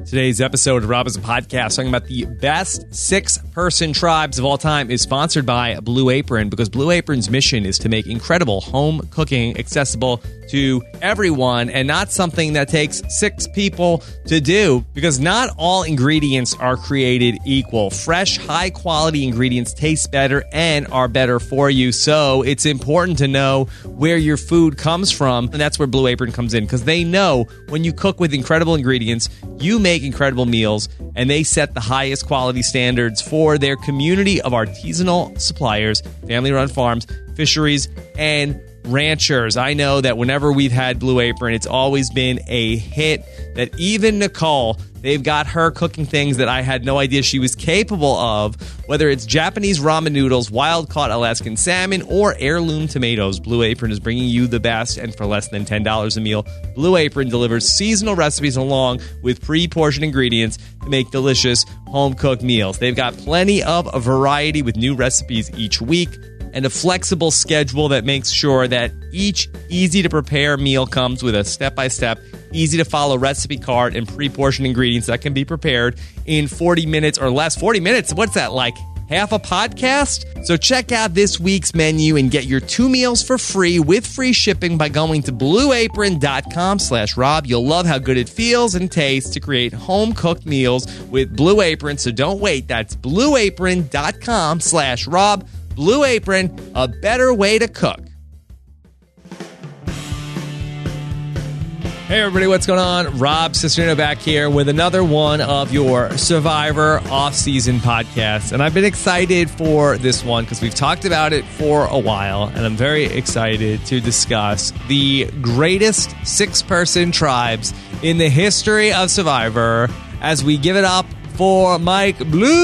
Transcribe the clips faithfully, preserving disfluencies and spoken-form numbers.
Today's episode of Rob is a Podcast talking about the best six-person tribes of all time is sponsored by Blue Apron, because Blue Apron's mission is to make incredible home cooking accessible to everyone and not something that takes six people to do, because not all ingredients are created equal. Fresh, high-quality ingredients taste better and are better for you, so it's important to know where your food comes from, and that's where Blue Apron comes in, because they know when you cook with incredible ingredients, you make incredible meals, and they set the highest quality standards for their community of artisanal suppliers, family-run farms, fisheries, and ranchers. I know that whenever we've had Blue Apron, it's always been a hit, that even Nicole, they've got her cooking things that I had no idea she was capable of, whether it's Japanese ramen noodles, wild-caught Alaskan salmon, or heirloom tomatoes. Blue Apron is bringing you the best, and for less than ten dollars a meal, Blue Apron delivers seasonal recipes along with pre-portioned ingredients to make delicious home-cooked meals. They've got plenty of variety with new recipes each week, and a flexible schedule that makes sure that each easy-to-prepare meal comes with a step-by-step, easy-to-follow recipe card and pre-portioned ingredients that can be prepared in forty minutes or less. forty minutes? What's that, like half a podcast? So check out this week's menu and get your two meals for free with free shipping by going to blueapron.com slash Rob. You'll love how good it feels and tastes to create home-cooked meals with Blue Apron, so don't wait. That's blueapron.com slash Rob. Blue Apron, a better way to cook. Hey everybody, what's going on? Rob Cesternino back here with another one of your Survivor off-season podcasts. And I've been excited for this one because we've talked about it for a while. And I'm very excited to discuss the greatest six-person tribes in the history of Survivor as we give it up for Mike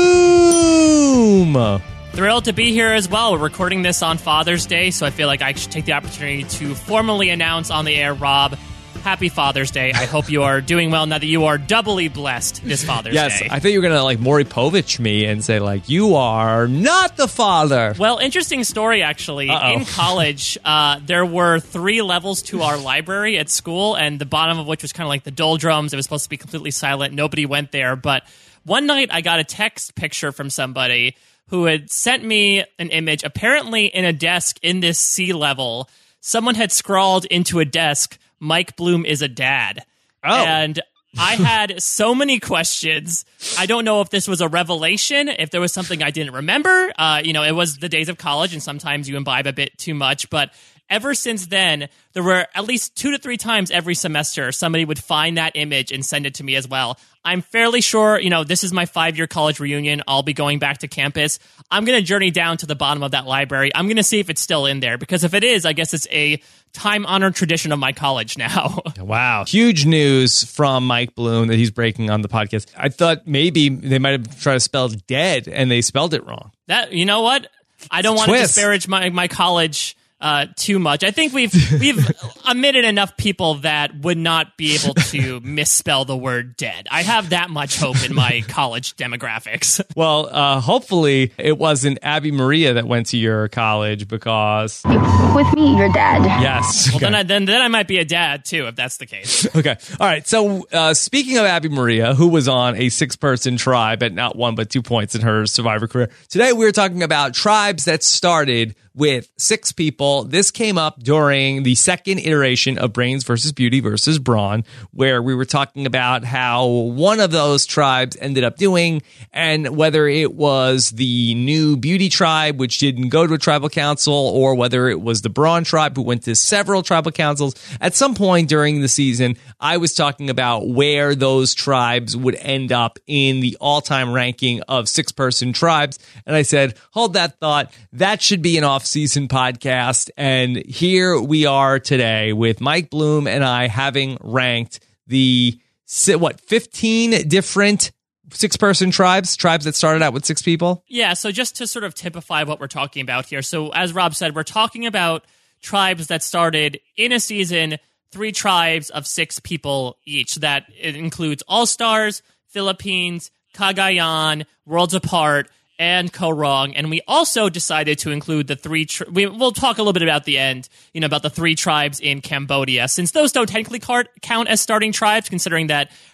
Bloom. Thrilled to be here as well. We're recording this on Father's Day, so I feel like I should take the opportunity to formally announce on the air, Rob, happy Father's Day. I hope you are doing well now that you are doubly blessed this Father's yes, Day. Yes, I think you were going to like Maury Povich me and say like, you are not the father. Well, interesting story actually. Uh-oh. In college, uh, there were three levels to our library at school, and the bottom of which was kind of like the doldrums. It was supposed to be completely silent. Nobody went there. But one night I got a text picture from somebody who had sent me an image, apparently in a desk in this C level. Someone had scrawled into a desk, Mike Bloom is a dad. Oh. And I had so many questions. I don't know if this was a revelation, if there was something I didn't remember. Uh, you know, it was the days of college, and sometimes you imbibe a bit too much. But ever since then, there were at least two to three times every semester somebody would find that image and send it to me as well. I'm fairly sure, you know, this is my five-year college reunion. I'll be going back to campus. I'm going to journey down to the bottom of that library. I'm going to see if it's still in there, because if it is, I guess it's a time-honored tradition of my college now. Wow. Huge news from Mike Bloom that he's breaking on the podcast. I thought maybe they might have tried to spell dead, and they spelled it wrong. That, you know what? I don't want to disparage my, my college Uh, too much. I think we've we've omitted enough people that would not be able to misspell the word dead. I have that much hope in my college demographics. Well, uh, hopefully it wasn't Abby Maria that went to your college, because with me, you're dead. Yes. Well, okay. then I, then then I might be a dad too, if that's the case. Okay. All right. So uh, speaking of Abby Maria, who was on a six-person tribe at not one but two points in her Survivor career, today we're talking about tribes that started with six people. This came up during the second iteration of Brains versus Beauty versus Brawn, where we were talking about how one of those tribes ended up doing, and whether it was the new Beauty tribe, which didn't go to a tribal council, or whether it was the Brawn tribe who went to several tribal councils. At some point during the season, I was talking about where those tribes would end up in the all-time ranking of six-person tribes, and I said, hold that thought. That should be an off season podcast, and here we are today with Mike Bloom and I having ranked the what fifteen different six-person tribes, tribes that started out with six people. Yeah, so just to sort of typify what we're talking about here. So as Rob said, we're talking about tribes that started in a season, three tribes of six people each. That it includes All-Stars, Philippines, Cagayan, Worlds Apart, and Korong. And we also decided to include the three, tri- we, we'll talk a little bit about the end, you know, about the three tribes in Cambodia, since those don't technically cart, count as starting tribes, considering that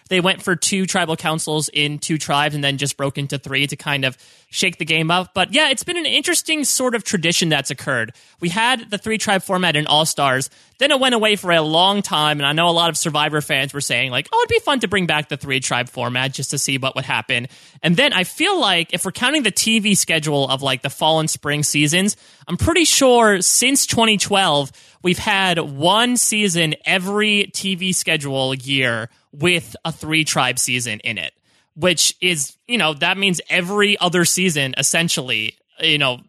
they went for two tribal councils in two tribes and then just broke into three to kind of shake the game up. But yeah, it's been an interesting sort of tradition that's occurred. We had the three tribe format in All-Stars, then it went away for a long time, and I know a lot of Survivor fans were saying, like, oh, it'd be fun to bring back the three tribe format just to see what would happen. And then I feel like if we're counting the T V schedule of like the fall and spring seasons, I'm pretty sure since twenty twelve, we've had one season every T V schedule year with a three tribe season in it, which is, you know, that means every other season, essentially, you know,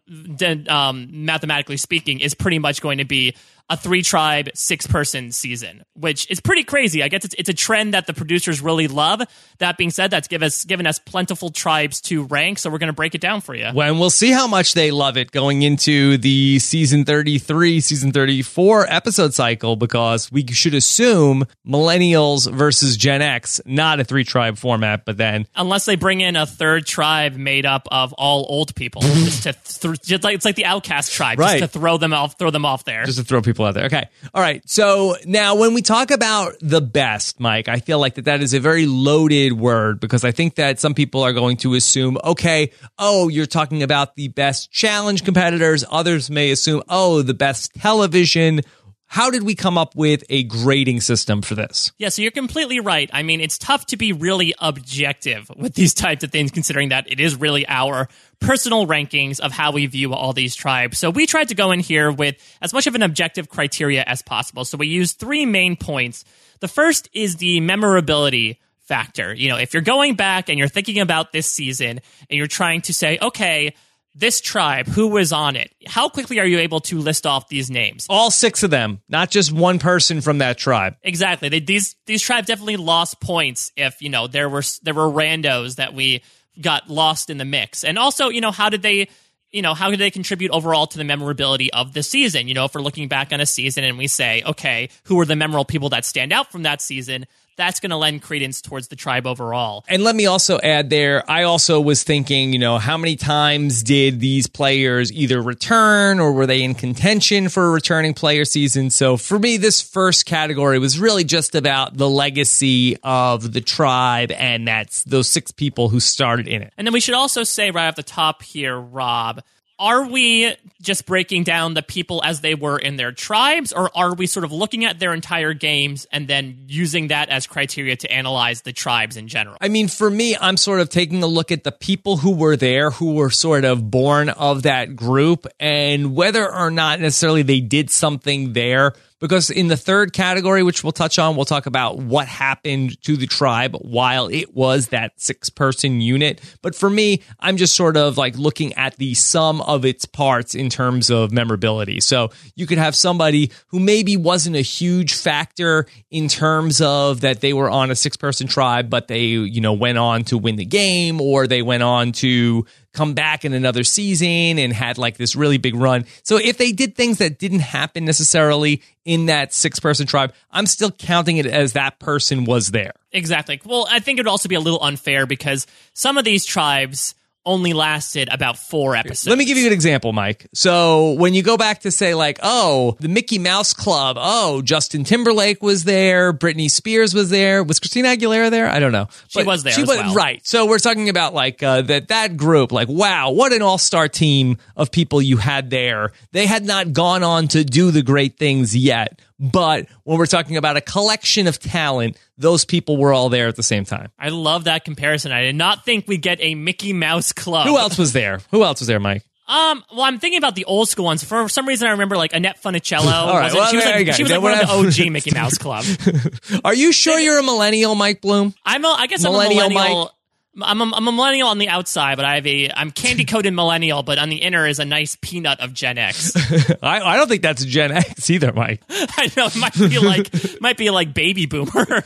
um, mathematically speaking, is pretty much going to be a three tribe, six person season, which is pretty crazy. I guess it's, it's a trend that the producers really love. That being said, that's give us, given us plentiful tribes to rank, so we're going to break it down for you. Well, and we'll see how much they love it going into the season thirty-three, season thirty-four episode cycle, because we should assume millennials versus Gen X, not a three tribe format, but then... Unless they bring in a third tribe made up of all old people. just to th- just like, it's like the outcast tribe, right. just to throw them off, throw them off there. Just to throw people out there. Okay. All right. So now when we talk about the best, Mike, I feel like that that is a very loaded word, because I think that some people are going to assume, okay, oh, you're talking about the best challenge competitors. Others may assume, oh, the best television. How did we come up with a grading system for this? Yeah, so you're completely right. I mean, it's tough to be really objective with these types of things, considering that it is really our personal rankings of how we view all these tribes. So we tried to go in here with as much of an objective criteria as possible. So we used three main points. The first is the memorability factor. You know, if you're going back and you're thinking about this season and you're trying to say, okay, this tribe, who was on it? How quickly are you able to list off these names? All six of them, not just one person from that tribe. Exactly. They, these these tribes definitely lost points if, you know, there were there were randos that we got lost in the mix. And also, you know, how did they, you know, how did they contribute overall to the memorability of the season? You know, if we're looking back on a season and we say, okay, who are the memorable people that stand out from that season? That's going to lend credence towards the tribe overall. And let me also add there, I also was thinking, you know, how many times did these players either return or were they in contention for a returning player season? So for me, this first category was really just about the legacy of the tribe, and that's those six people who started in it. And then we should also say right off the top here, Rob, are we just breaking down the people as they were in their tribes, or are we sort of looking at their entire games and then using that as criteria to analyze the tribes in general? I mean, for me, I'm sort of taking a look at the people who were there, who were sort of born of that group, and whether or not necessarily they did something there. Because in the third category, which we'll touch on, we'll talk about what happened to the tribe while it was that six-person unit. But for me, I'm just sort of like looking at the sum of its parts in terms of memorability. So you could have somebody who maybe wasn't a huge factor in terms of that they were on a six-person tribe, but they, you know, went on to win the game, or they went on to come back in another season and had like this really big run. So if they did things that didn't happen necessarily in that six-person tribe, I'm still counting it as that person was there. Exactly. Well, I think it would also be a little unfair because some of these tribes only lasted about four episodes. Let me give you an example, Mike. So when you go back to say like, oh, the Mickey Mouse Club, oh, Justin Timberlake was there, Britney Spears was there. Was Christina Aguilera there? I don't know. She but was there she as was, well. Right. So we're talking about like uh, that that group, like, wow, what an all-star team of people you had there. They had not gone on to do the great things yet. But when we're talking about a collection of talent, those people were all there at the same time. I love that comparison. I did not think we'd get a Mickey Mouse Club. Who else was there? Who else was there, Mike? Um, well, I'm thinking about the old school ones. For some reason, I remember like Annette Funicello. All right, well, she was like, she was like one of the O G Mickey Mouse Club. Are you sure you're a millennial, Mike Bloom? I'm a, I guess millennial I'm a millennial. Mike? I'm a, I'm a millennial on the outside, but I have a I'm candy coated millennial, but on the inner is a nice peanut of Gen X. I, I don't think that's Gen X either, Mike. I know it might be like might be like baby boomer.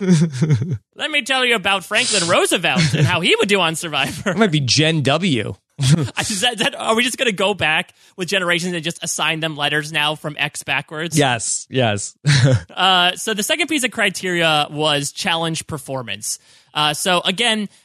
Let me tell you about Franklin Roosevelt and how he would do on Survivor. It might be Gen W. Is that, is that, are we just going to go back with generations and just assign them letters now from X backwards? Yes, yes. uh, so the second piece of criteria was challenge performance. Uh, so again,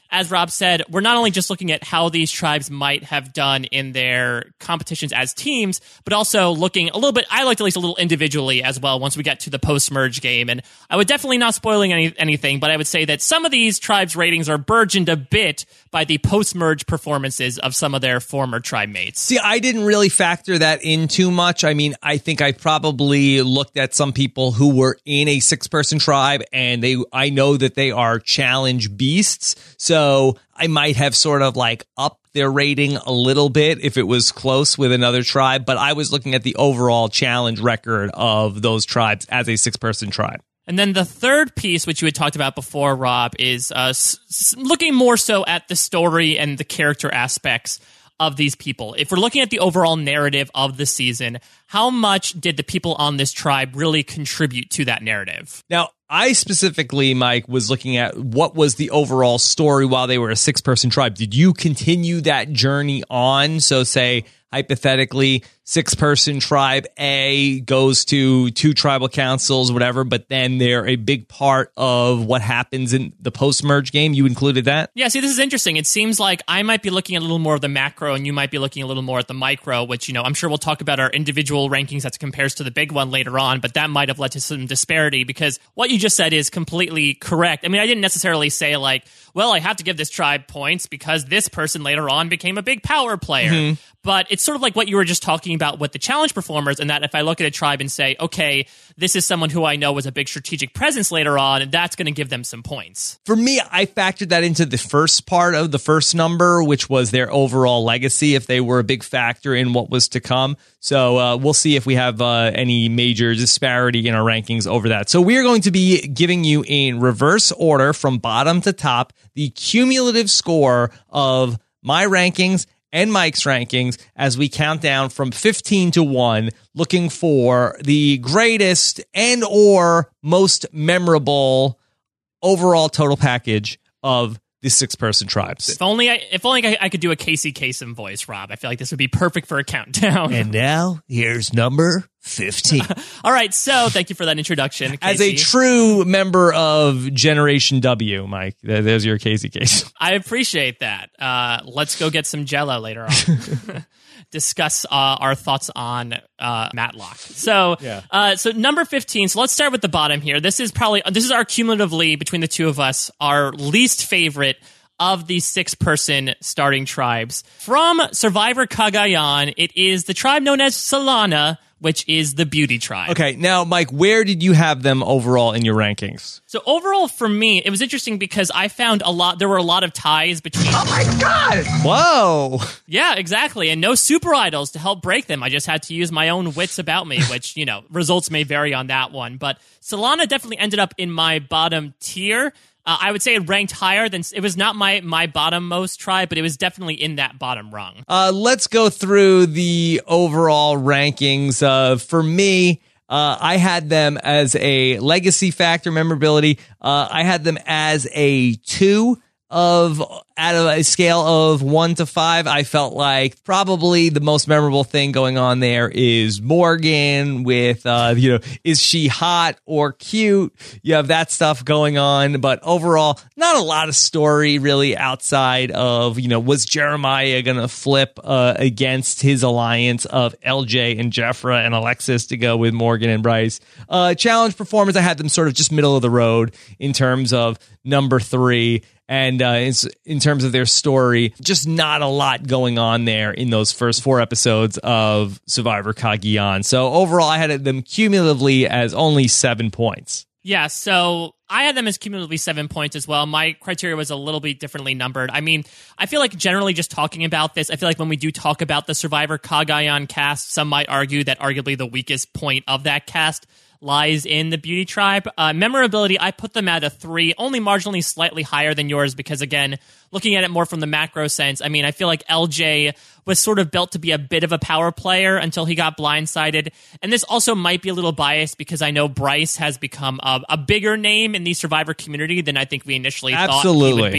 as Rob said, we're not only just looking at how these tribes might have done in their competitions as teams, but also looking a little bit, I liked at least a little individually as well once we get to the post-merge game. And I would definitely not spoiling any, anything, but I would say that some of these tribes' ratings are burgeoned a bit by the post-merge performances of some of their former tribe mates. See, I didn't really factor that in too much. I mean, I think I probably looked at some people who were in a six-person tribe, and they I know that they are challenge beasts. So I might have sort of like upped their rating a little bit if it was close with another tribe. But I was looking at the overall challenge record of those tribes as a six-person tribe. And then the third piece, which you had talked about before, Rob, is uh, s- s- looking more so at the story and the character aspects of these people. If we're looking at the overall narrative of the season, how much did the people on this tribe really contribute to that narrative? Now, I specifically, Mike, was looking at what was the overall story while they were a six-person tribe. Did you continue that journey on? So say, hypothetically, six-person tribe A goes to two tribal councils, whatever, but then they're a big part of what happens in the post-merge game. You included that? Yeah, see, this is interesting. It seems like I might be looking at a little more of the macro and you might be looking a little more at the micro, which, you know, I'm sure we'll talk about our individual rankings that compares to the big one later on, but that might have led to some disparity because what you just said is completely correct. I mean, I didn't necessarily say like, well, I have to give this tribe points because this person later on became a big power player. Mm-hmm. But it's sort of like what you were just talking about with the challenge performers, and that if I look at a tribe and say, okay, this is someone who I know was a big strategic presence later on, and that's going to give them some points. For me, I factored that into the first part of the first number, which was their overall legacy, if they were a big factor in what was to come. So uh, we'll see if we have uh, any major disparity in our rankings over that. So we are going to be giving you in reverse order from bottom to top the cumulative score of my rankings and Mike's rankings as we count down from fifteen to one, looking for the greatest and or most memorable overall total package of the six-person tribes. If only I, if only I, I could do a Casey Kasem voice, Rob. I feel like this would be perfect for a countdown. And now, here's number fifteen. All right, so thank you for that introduction, Casey. As a true member of Generation W, Mike, there's your Casey Kasem. I appreciate that. Uh, let's go get some Jell-O later on. Discuss uh, our thoughts on uh, Matlock. So, yeah. uh, so number fifteen. So let's start with the bottom here. This is probably this is our cumulatively between the two of us our least favorite of the six-person starting tribes from Survivor Cagayan. It is the tribe known as Solana, which is the beauty tribe. Okay, now, Mike, where did you have them overall in your rankings? So overall, for me, it was interesting because I found a lot. There were a lot of ties between. Oh my God! Whoa! Yeah, exactly, and no super idols to help break them. I just had to use my own wits about me, which you know, results may vary on that one. But Solana definitely ended up in my bottom tier. Uh, I would say it ranked higher than it was not my my bottom most tribe, but it was definitely in that bottom rung. Uh, let's go through the overall rankings. Uh, for me, uh, I had them as a legacy factor memorability. Uh, I had them as a two of out of a scale of one to five. I felt like probably the most memorable thing going on there is Morgan with, uh, you know, is she hot or cute? You have that stuff going on, but overall, not a lot of story really outside of, you know, was Jeremiah going to flip uh, against his alliance of L J and Jeffra and Alexis to go with Morgan and Bryce? Uh, challenge performance, I had them sort of just middle of the road in terms of number three. And uh, in, in terms of their story, just not a lot going on there in those first four episodes of Survivor Cagayan. So overall, I had them cumulatively as only seven points. Yeah, so I had them as cumulatively seven points as well. My criteria was a little bit differently numbered. I mean, I feel like generally just talking about this, I feel like when we do talk about the Survivor Cagayan cast, some might argue that arguably the weakest point of that cast lies in the beauty tribe. Uh, memorability, I put them at a three, only marginally slightly higher than yours because, again, looking at it more from the macro sense, I mean, I feel like L J was sort of built to be a bit of a power player until he got blindsided. And this also might be a little biased because I know Bryce has become a, a bigger name in the Survivor community than I think we initially Absolutely. thought he would be.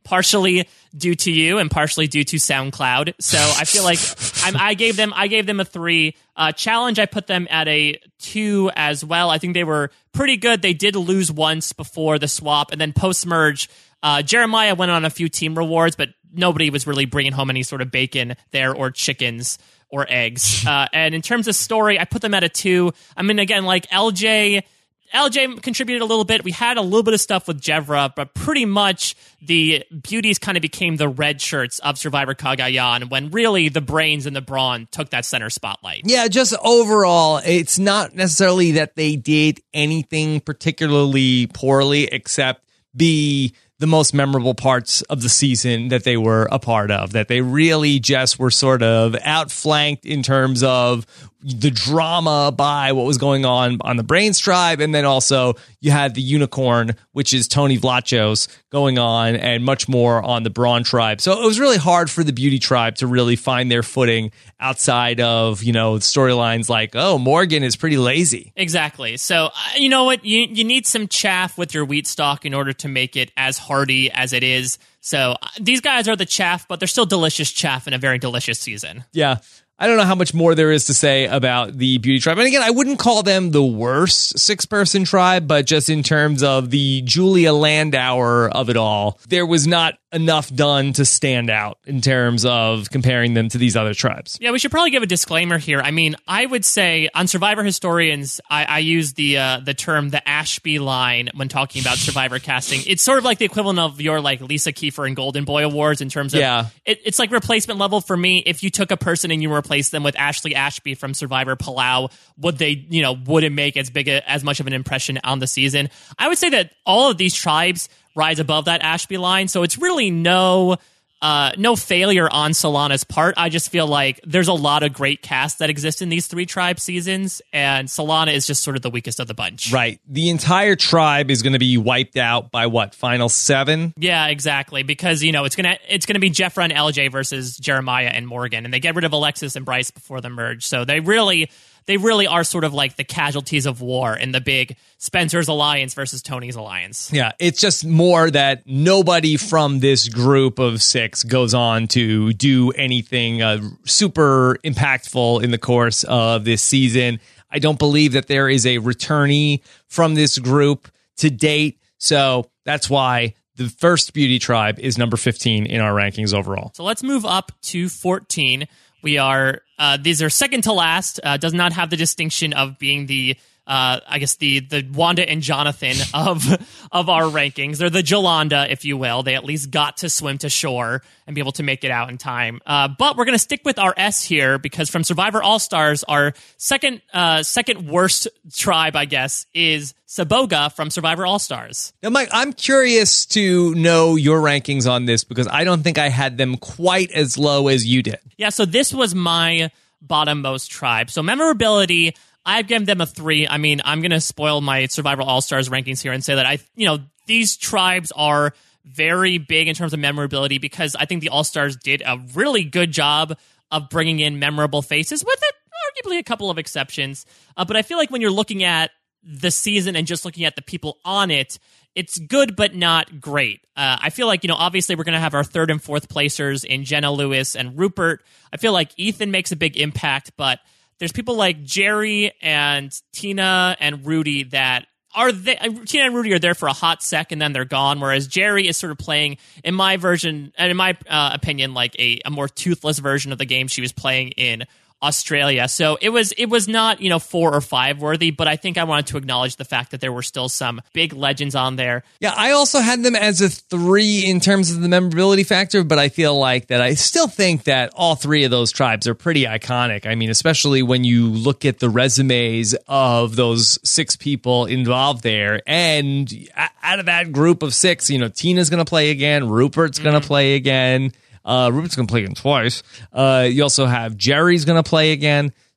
partially due to you and partially due to SoundCloud. So I feel like I'm, I gave them I gave them a three. Uh, challenge, I put them at a two as well. I think they were pretty good. They did lose once before the swap, and then post-merge, uh, Jeremiah went on a few team rewards, but nobody was really bringing home any sort of bacon there or chickens or eggs. Uh, and in terms of story, I put them at a two. I mean, again, like L J... L J contributed a little bit. We had a little bit of stuff with Jevra, but pretty much the beauties kind of became the red shirts of Survivor Cagayan when really the brains and the brawn took that center spotlight. Yeah, just overall, it's not necessarily that they did anything particularly poorly except be the most memorable parts of the season that they were a part of, that they really just were sort of outflanked in terms of the drama by what was going on on the Brains tribe. And then also you had the unicorn, which is Tony Vlachos, going on, and much more on the Brawn tribe. So it was really hard for the Beauty tribe to really find their footing outside of, you know, storylines like, oh, Morgan is pretty lazy. Exactly. So, uh, you know what? You, you need some chaff with your wheat stock in order to make it as hearty as it is. So uh, these guys are the chaff, but they're still delicious chaff in a very delicious season. Yeah. I don't know how much more there is to say about the Beauty tribe. And again, I wouldn't call them the worst six-person tribe, but just in terms of the Julia Landauer of it all, there was not enough done to stand out in terms of comparing them to these other tribes. Yeah, we should probably give a disclaimer here. I mean, I would say on Survivor Historians, I, I use the uh, the term the Ashby line when talking about Survivor casting. It's sort of like the equivalent of your like Lisa Kiefer and Golden Boy awards in terms of, yeah. it, it's like replacement level for me. If you took a person and you replaced them with Ashley Ashby from Survivor Palau, would they, you know, would it make as big a, as much of an impression on the season? I would say that all of these tribes rise above that Ashby line, so it's really no uh, no failure on Solana's part. I just feel like there's a lot of great casts that exist in these three tribe seasons, and Solana is just sort of the weakest of the bunch. Right. The entire tribe is going to be wiped out by what, final seven? Yeah, exactly, because, you know, it's gonna it's gonna be Jeffra and L J versus Jeremiah and Morgan, and they get rid of Alexis and Bryce before the merge, so they really... They really are sort of like the casualties of war in the big Spencer's Alliance versus Tony's Alliance. Yeah, it's just more that nobody from this group of six goes on to do anything uh, super impactful in the course of this season. I don't believe that there is a returnee from this group to date, so that's why the first Beauty tribe is number fifteen in our rankings overall. So let's move up to fourteen. We are, uh, these are second to last, uh, does not have the distinction of being the, uh, I guess the, the Wanda and Jonathan of, of our rankings. They're the Jolanda, if you will. They at least got to swim to shore and be able to make it out in time. Uh, but we're going to stick with our S here because from Survivor All-Stars, our second, uh, second worst tribe, I guess, is Saboga from Survivor All-Stars. Now, Mike, I'm curious to know your rankings on this because I don't think I had them quite as low as you did. Yeah, so this was my bottom most tribe. So memorability, I've given them a three. I mean, I'm going to spoil my Survivor All-Stars rankings here and say that I, you know, these tribes are very big in terms of memorability because I think the All-Stars did a really good job of bringing in memorable faces with it, arguably a couple of exceptions. Uh, but I feel like when you're looking at the season and just looking at the people on it, it's good but not great. Uh, I feel like, you know, obviously we're going to have our third and fourth placers in Jenna Lewis and Rupert. I feel like Ethan makes a big impact, but there's people like Jerry and Tina and Rudy that are they, Tina and Rudy are there for a hot sec and then they're gone, whereas Jerry is sort of playing, in my version, and in my uh, opinion, like a, a more toothless version of the game she was playing in Australia. So it was it was not, you know, four or five worthy, but I think I wanted to acknowledge the fact that there were still some big legends on there. Yeah, I also had them as a three in terms of the memorability factor, but I feel like that I still think that all three of those tribes are pretty iconic. I mean, especially when you look at the resumes of those six people involved there. And out of that group of six, you know, Tina's going to play again. Rupert's going to mm-hmm. play again. Uh, Rupert's going to play again twice. Uh, you also have Jerry's going to play again.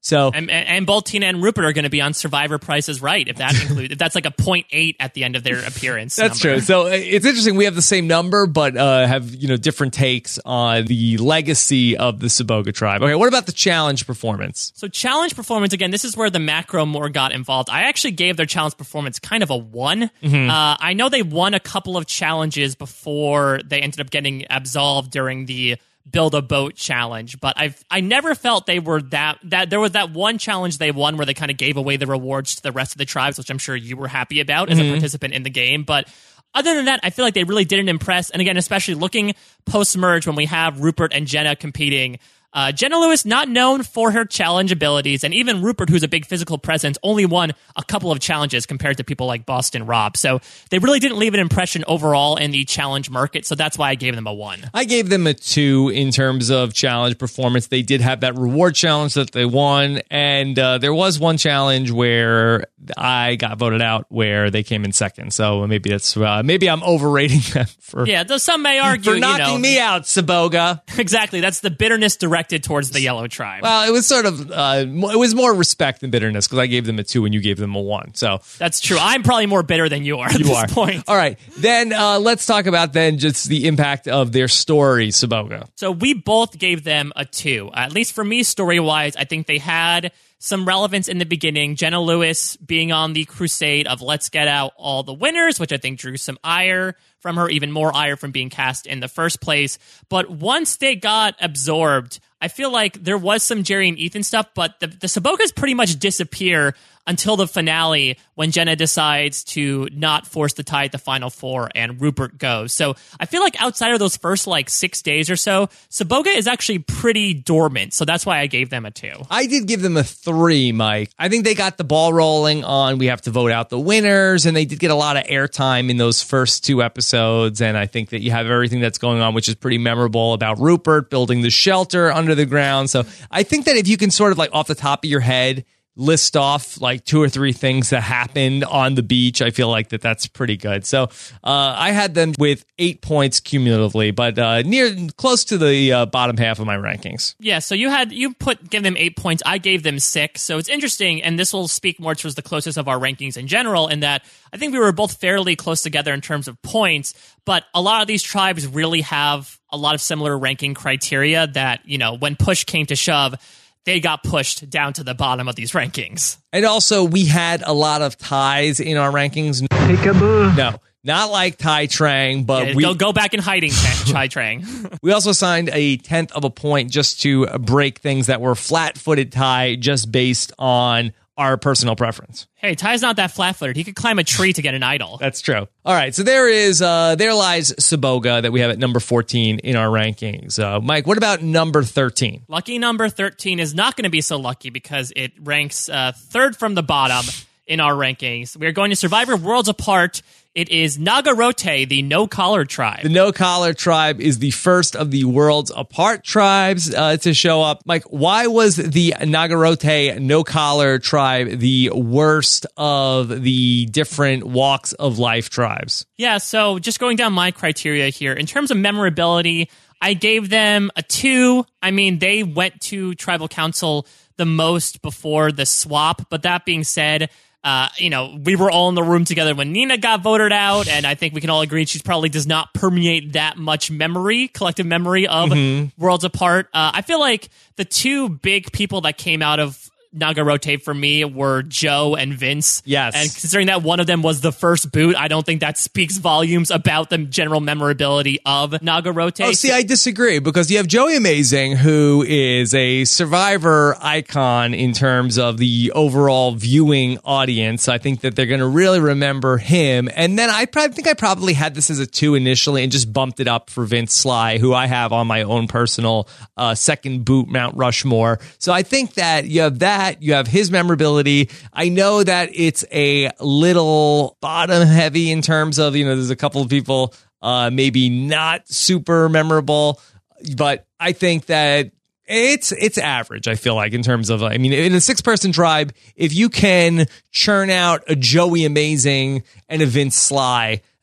So and, and, and both Tina and Rupert are going to be on Survivor Price is Right, if that includes if that's like a point eight at the end of their appearance. That's number. true. So uh, it's interesting. We have the same number, but uh, have you know different takes on the legacy of the Saboga tribe. Okay, what about the challenge performance? So challenge performance, again, this is where the macro more got involved. I actually gave their challenge performance kind of a one. Mm-hmm. Uh, I know they won a couple of challenges before they ended up getting absolved during the build a boat challenge, but I've I never felt they were that that there was that one challenge they won where they kind of gave away the rewards to the rest of the tribes, which I'm sure you were happy about as Mm-hmm. a participant in the game. But other than that, I feel like they really didn't impress. And again, especially looking post-merge when we have Rupert and Jenna competing. Uh, Jenna Lewis, not known for her challenge abilities, and even Rupert, who's a big physical presence, only won a couple of challenges compared to people like Boston Rob. So they really didn't leave an impression overall in the challenge market, so that's why I gave them a one. I gave them a two in terms of challenge performance. They did have that reward challenge that they won, and uh, there was one challenge where I got voted out where they came in second. So maybe that's uh, maybe I'm overrating them for Yeah, though some may argue, for knocking you know, me out, Saboga. Exactly, that's the bitterness directed towards the Yellow Tribe. Well, it was sort of uh, it was more respect than bitterness because I gave them a two and you gave them a one. So That's true. I'm probably more bitter than you are at you this are. point. All right, then uh, let's talk about then just the impact of their story, Saboga. So we both gave them a two. At least for me, story-wise, I think they had some relevance in the beginning. Jenna Lewis being on the crusade of let's get out all the winners, which I think drew some ire from her, even more ire from being cast in the first place. But once they got absorbed, I feel like there was some Jerry and Ethan stuff, but the, the Sabogas pretty much disappear until the finale when Jenna decides to not force the tie at the final four and Rupert goes. So I feel like outside of those first like six days or so, Saboga is actually pretty dormant. So that's why I gave them a two. I did give them a three, Mike. I think they got the ball rolling on we have to vote out the winners, and they did get a lot of airtime in those first two episodes. And I think that you have everything that's going on, which is pretty memorable about Rupert building the shelter under the ground. So I think that if you can sort of like off the top of your head list off like two or three things that happened on the beach, I feel like that that's pretty good. So uh, I had them with eight points cumulatively, but uh, near close to the uh, bottom half of my rankings. Yeah, so you had you put give them eight points. I gave them six. So it's interesting, and this will speak more towards the closest of our rankings in general, in that I think we were both fairly close together in terms of points, but a lot of these tribes really have a lot of similar ranking criteria that, you know, when push came to shove, they got pushed down to the bottom of these rankings. And also, we had a lot of ties in our rankings. No, not like Tai Trang, but Yeah, we go, go back in hiding, Chai Trang. we also signed a tenth of a point just to break things that were flat-footed tie just based on our personal preference. Hey, Ty's not that flat-footed. He could climb a tree to get an idol. That's true. All right, so there is, uh, there lies Saboga that we have at number fourteen in our rankings. Uh, Mike, what about number thirteen? Lucky number thirteen is not going to be so lucky because it ranks uh, third from the bottom in our rankings. We are going to Survivor Worlds Apart. It is Nagarote, the no-collar tribe. The no-collar tribe is the first of the Worlds Apart tribes uh, to show up. Mike, why was the Nagarote no-collar tribe the worst of the different walks of life tribes? Yeah, so just going down my criteria here. In terms of memorability, I gave them a two. I mean, they went to Tribal Council the most before the swap, but that being said, Uh, you know, we were all in the room together when Nina got voted out, and I think we can all agree she probably does not permeate that much memory, collective memory of mm-hmm. Worlds Apart. Uh, I feel like the two big people that came out of Nagarote for me were Joe and Vince. Yes. And considering that one of them was the first boot, I don't think that speaks volumes about the general memorability of Nagarote. Oh, see, I disagree because you have Joey Amazing, who is a Survivor icon in terms of the overall viewing audience. I think that they're going to really remember him. And then I probably think I probably had this as a two initially and just bumped it up for Vince Sly, who I have on my own personal uh, second boot Mount Rushmore. So I think that you have that. You have his memorability. I know that it's a little bottom heavy in terms of, you know, there's a couple of people uh, maybe not super memorable, but I think that it's it's average, I feel like, in terms of, I mean, in a six-person tribe, if you can churn out a Joey Amazing and a Vince Sly,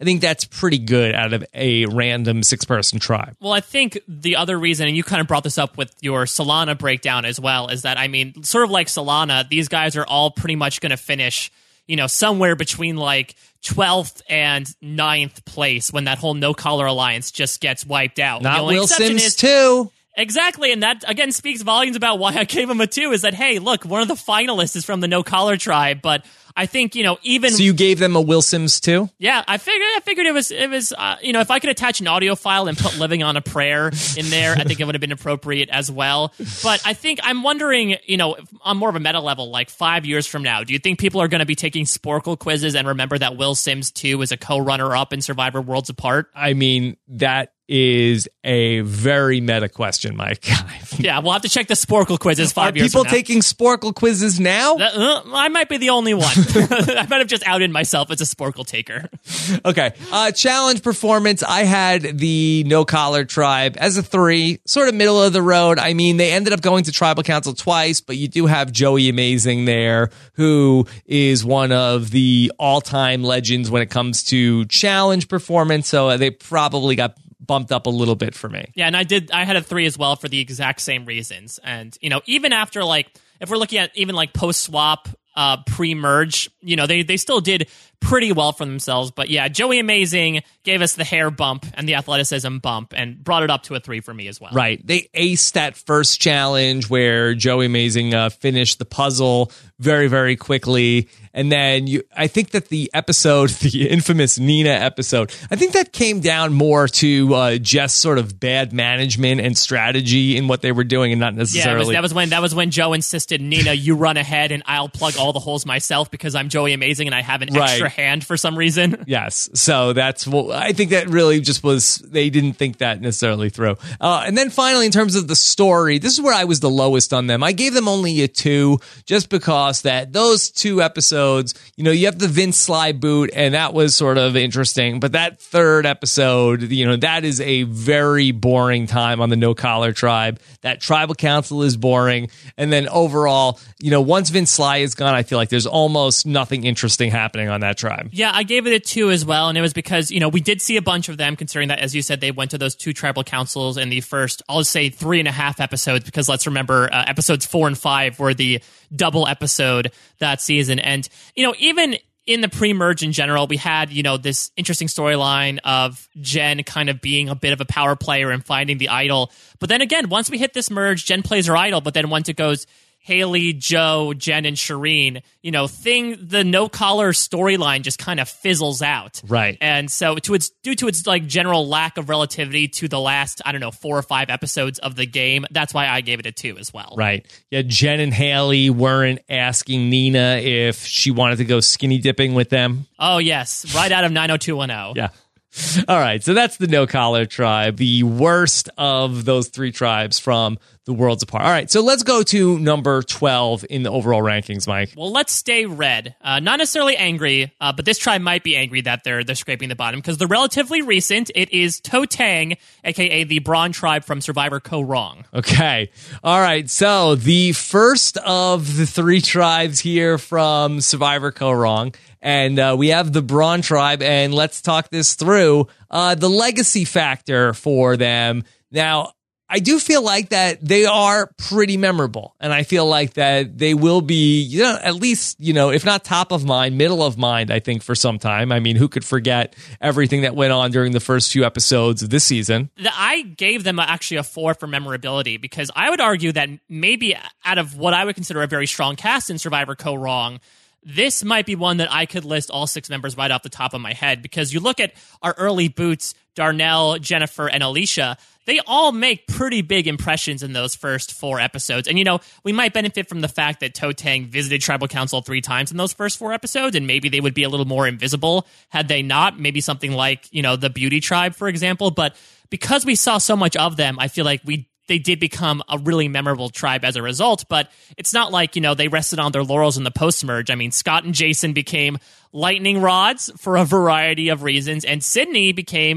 I think that's pretty good out of a random six-person tribe. Well, I think the other reason, and you kind of brought this up with your Solana breakdown as well, is that, I mean, sort of like Solana, these guys are all pretty much going to finish, you know, somewhere between like twelfth and ninth place when that whole no-collar alliance just gets wiped out. Not the only Will exception Sims is, too. Exactly, and that, again, speaks volumes about why I gave him a two, is that, hey, look, one of the finalists is from the no-collar tribe, but I think, you know, even... So you gave them a Will Sims too? Yeah, I figured I figured it was, it was uh, you know, if I could attach an audio file and put Living on a Prayer in there, I think it would have been appropriate as well. But I think, I'm wondering, you know, on more of a meta level, like five years from now, do you think people are going to be taking Sporkle quizzes and remember that Will Sims two is a co-runner-up in Survivor Worlds Apart? I mean, that is a very meta question, Mike. Yeah, we'll have to check the Sporkle quizzes five Are years from now. people taking Sporkle quizzes now? That, uh, I might be the only one. I might have just outed myself as a Sporkle taker. Okay. Uh, challenge performance. I had the No Collar tribe as a three, sort of middle of the road. I mean, they ended up going to tribal council twice, but you do have Joey Amazing there, who is one of the all-time legends when it comes to challenge performance. So they probably got bumped up a little bit for me. Yeah, and I did. I had a three as well for the exact same reasons. And, you know, even after, like, if we're looking at even like post-swap, uh, pre-merge, you know, they, they still did pretty well for themselves. But yeah, Joey Amazing gave us the hair bump and the athleticism bump and brought it up to a three for me as well. Right. They aced that first challenge where Joey Amazing uh, finished the puzzle very, very quickly. And then you, I think that the episode, the infamous Nina episode, I think that came down more to uh, just sort of bad management and strategy in what they were doing, and not necessarily. Yeah, was, that was when that was when Joe insisted, Nina, you run ahead and I'll plug all the holes myself because I'm Joey Amazing and I have an right. extra hand for some reason. Yes, so that's what I think. That really just was, they didn't think that necessarily through. Uh, and then finally, in terms of the story, this is where I was the lowest on them. I gave them only a two, just because that those two episodes. You know, you have the Vince Sly boot, and that was sort of interesting. But that third episode, you know, that is a very boring time on the No Collar tribe. That tribal council is boring. And then overall, you know, once Vince Sly is gone, I feel like there's almost nothing interesting happening on that tribe. Yeah, I gave it a two as well. And it was because, you know, we did see a bunch of them, considering that, as you said, they went to those two tribal councils in the first, I'll just say three and a half episodes, because let's remember uh, episodes four and five were the double episode that season. And, you know, even in the pre-merge in general, we had, you know, this interesting storyline of Jen kind of being a bit of a power player and finding the idol. But then again, once we hit this merge, Jen plays her idol, but then once it goes Haley, Joe, Jen, and Shireen, you know, thing, the no collar storyline just kind of fizzles out. Right. And so to its due to its like general lack of relativity to the last, I don't know, four or five episodes of the game, that's why I gave it a two as well. Right. Yeah, Jen and Haley weren't asking Nina if she wanted to go skinny dipping with them. Oh, yes. Right out of nine oh two one oh. Yeah. All right, so that's the No Collar tribe, the worst of those three tribes from the Worlds Apart. All right, so let's go to number twelve in the overall rankings, Mike. Well, let's stay red. Uh, not necessarily angry, uh, but this tribe might be angry that they're they're scraping the bottom, because they're relatively recent. It is To Tang, a k a the Brawn tribe from Survivor Co. Wrong. Okay, all right, so the first of the three tribes here from Survivor Co. Wrong, and uh, we have the Brawn tribe, and let's talk this through. Uh, the legacy factor for them. Now, I do feel like that they are pretty memorable, and I feel like that they will be, you know, at least, you know, if not top of mind, middle of mind, I think, for some time. I mean, who could forget everything that went on during the first few episodes of this season? I gave them actually a four for memorability, because I would argue that maybe out of what I would consider a very strong cast in Survivor Co. Wrong, this might be one that I could list all six members right off the top of my head, because you look at our early boots, Darnell, Jennifer, and Alicia, they all make pretty big impressions in those first four episodes. And, you know, we might benefit from the fact that To Tang visited Tribal Council three times in those first four episodes, and maybe they would be a little more invisible had they not. Maybe something like, you know, the Beauty Tribe, for example. But because we saw so much of them, I feel like we they did become a really memorable tribe as a result. But it's not like, you know, they rested on their laurels in the post-merge. I mean, Scott and Jason became lightning rods for a variety of reasons, and Sydney became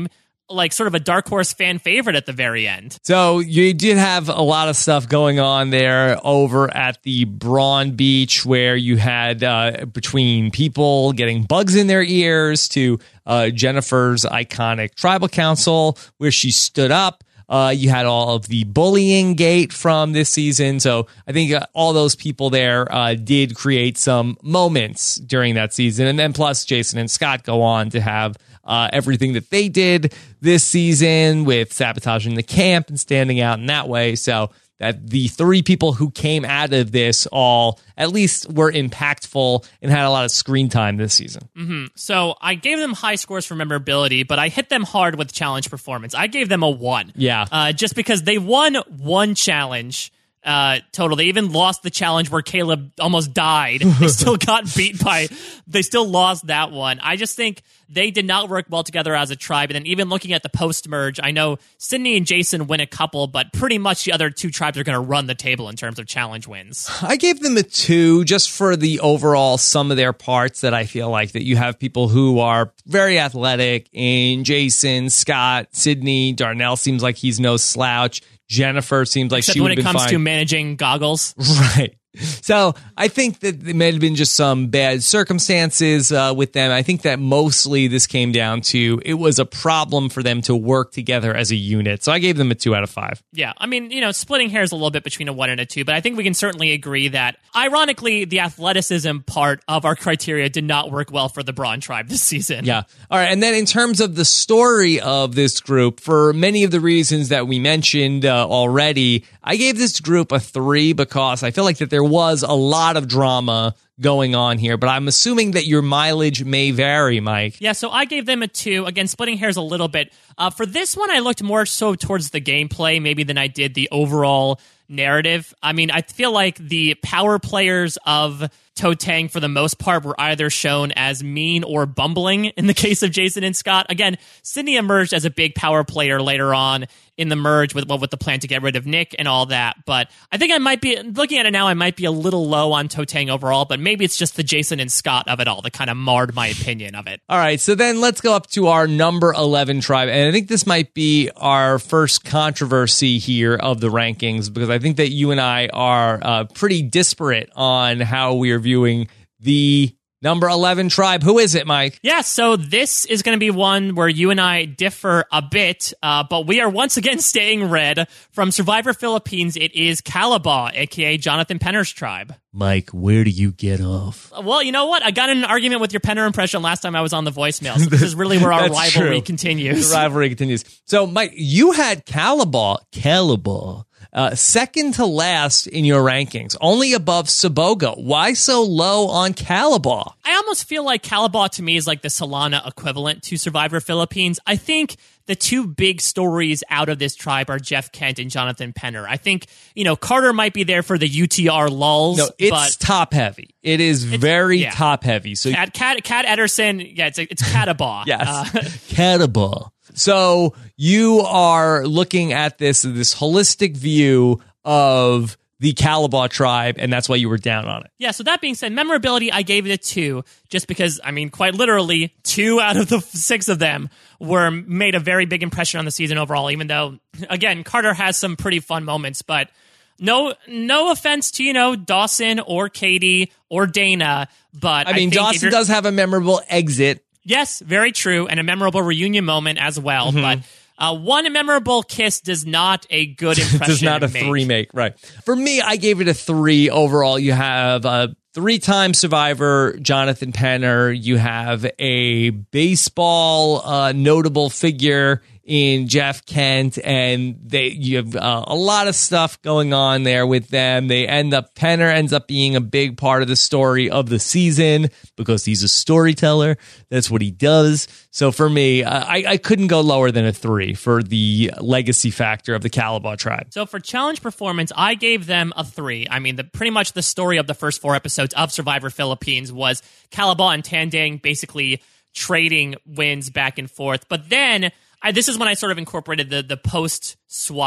like sort of a dark horse fan favorite at the very end. So you did have a lot of stuff going on there over at the Brawn Beach, where you had uh, between people getting bugs in their ears to uh, Jennifer's iconic tribal council, where she stood up. Uh, you had all of the bullying gate from this season. So I think uh, all those people there uh, did create some moments during that season. And then plus Jason and Scott go on to have uh, everything that they did this season with sabotaging the camp and standing out in that way. So that the three people who came out of this all at least were impactful and had a lot of screen time this season. Mm-hmm. So I gave them high scores for memorability, but I hit them hard with challenge performance. I gave them a one. Yeah. Uh, just because they won one challenge uh, total. They even lost the challenge where Caleb almost died. They still got beat by, they still lost that one. I just think they did not work well together as a tribe. And then even looking at the post-merge, I know Sydney and Jason win a couple, but pretty much the other two tribes are going to run the table in terms of challenge wins. I gave them a two just for the overall sum of their parts, that I feel like that you have people who are very athletic in Jason, Scott, Sydney. Darnell seems like he's no slouch. Jennifer seems like Except she would when have it been comes fine. to managing goggles. Right. So I think that it may have been just some bad circumstances uh, with them. I think that mostly this came down to it was a problem for them to work together as a unit. So I gave them a two out of five. Yeah, I mean, you know, splitting hairs a little bit between a one and a two, but I think we can certainly agree that, ironically, the athleticism part of our criteria did not work well for the Brawn tribe this season. Yeah. All right. And then in terms of the story of this group, for many of the reasons that we mentioned uh, already, I gave this group a three because I feel like that there was a lot of drama going on here, but I'm assuming that your mileage may vary, Mike. Yeah, so I gave them a two. Again, splitting hairs a little bit. Uh, for this one, I looked more so towards the gameplay maybe than I did the overall narrative. I mean, I feel like the power players of Toe Tang, for the most part, were either shown as mean or bumbling in the case of Jason and Scott. Again, Sydney emerged as a big power player later on in the merge with well, with the plan to get rid of Nick and all that. But I think I might be, looking at it now, I might be a little low on Toe Tang overall, but maybe it's just the Jason and Scott of it all that kind of marred my opinion of it. All right, so then let's go up to our number eleven tribe. And I think this might be our first controversy here of the rankings, because I think that you and I are uh, pretty disparate on how we are viewing the number eleven tribe. Who is it, Mike? Yeah, so this is going to be one where you and I differ a bit, uh, but we are once again staying red. From Survivor Philippines, it is Calabaw, a k a. Jonathan Penner's tribe. Mike, where do you get off? Well, you know what? I got in an argument with your Penner impression last time I was on the voicemail, so this is really where our rivalry true. continues. The rivalry continues. So, Mike, you had Calabaw, Calabaw, Uh, second to last in your rankings, only above Saboga. Why so low on Calabaw? I almost feel like Calabaw to me is like the Solana equivalent to Survivor Philippines. I think the two big stories out of this tribe are Jeff Kent and Jonathan Penner. I think, you know, Carter might be there for the U T R lulls. No, it's but top heavy. It is very yeah. top heavy. So Cat, Cat, Cat Ederson, yeah, it's it's Catabaw. yes, Uh, Catabaw. So you are looking at this this holistic view of the Calabaw tribe, and that's why you were down on it. Yeah, so that being said, memorability, I gave it a two, just because, I mean, quite literally, two out of the six of them were made a very big impression on the season overall, even though, again, Carter has some pretty fun moments, but no no offense to, you know, Dawson or Katie or Dana, but I mean, I think Dawson does have a memorable exit. Yes, very true, and a memorable reunion moment as well, Mm-hmm. but uh, one memorable kiss does not a good impression Does not a make. three make, right. For me, I gave it a three overall. You have a three-time survivor, Jonathan Penner. You have a baseball uh, notable figure in Jeff Kent, and they you have uh, a lot of stuff going on there with them. They end up, Penner ends up being a big part of the story of the season because he's a storyteller. That's what he does. So for me, uh, I, I couldn't go lower than a three for the legacy factor of the Calabaw tribe. So for challenge performance, I gave them a three. I mean, the pretty much the story of the first four episodes of Survivor Philippines was Calabaw and Tandang basically trading wins back and forth. But then I, this is when I sort of incorporated the the post swap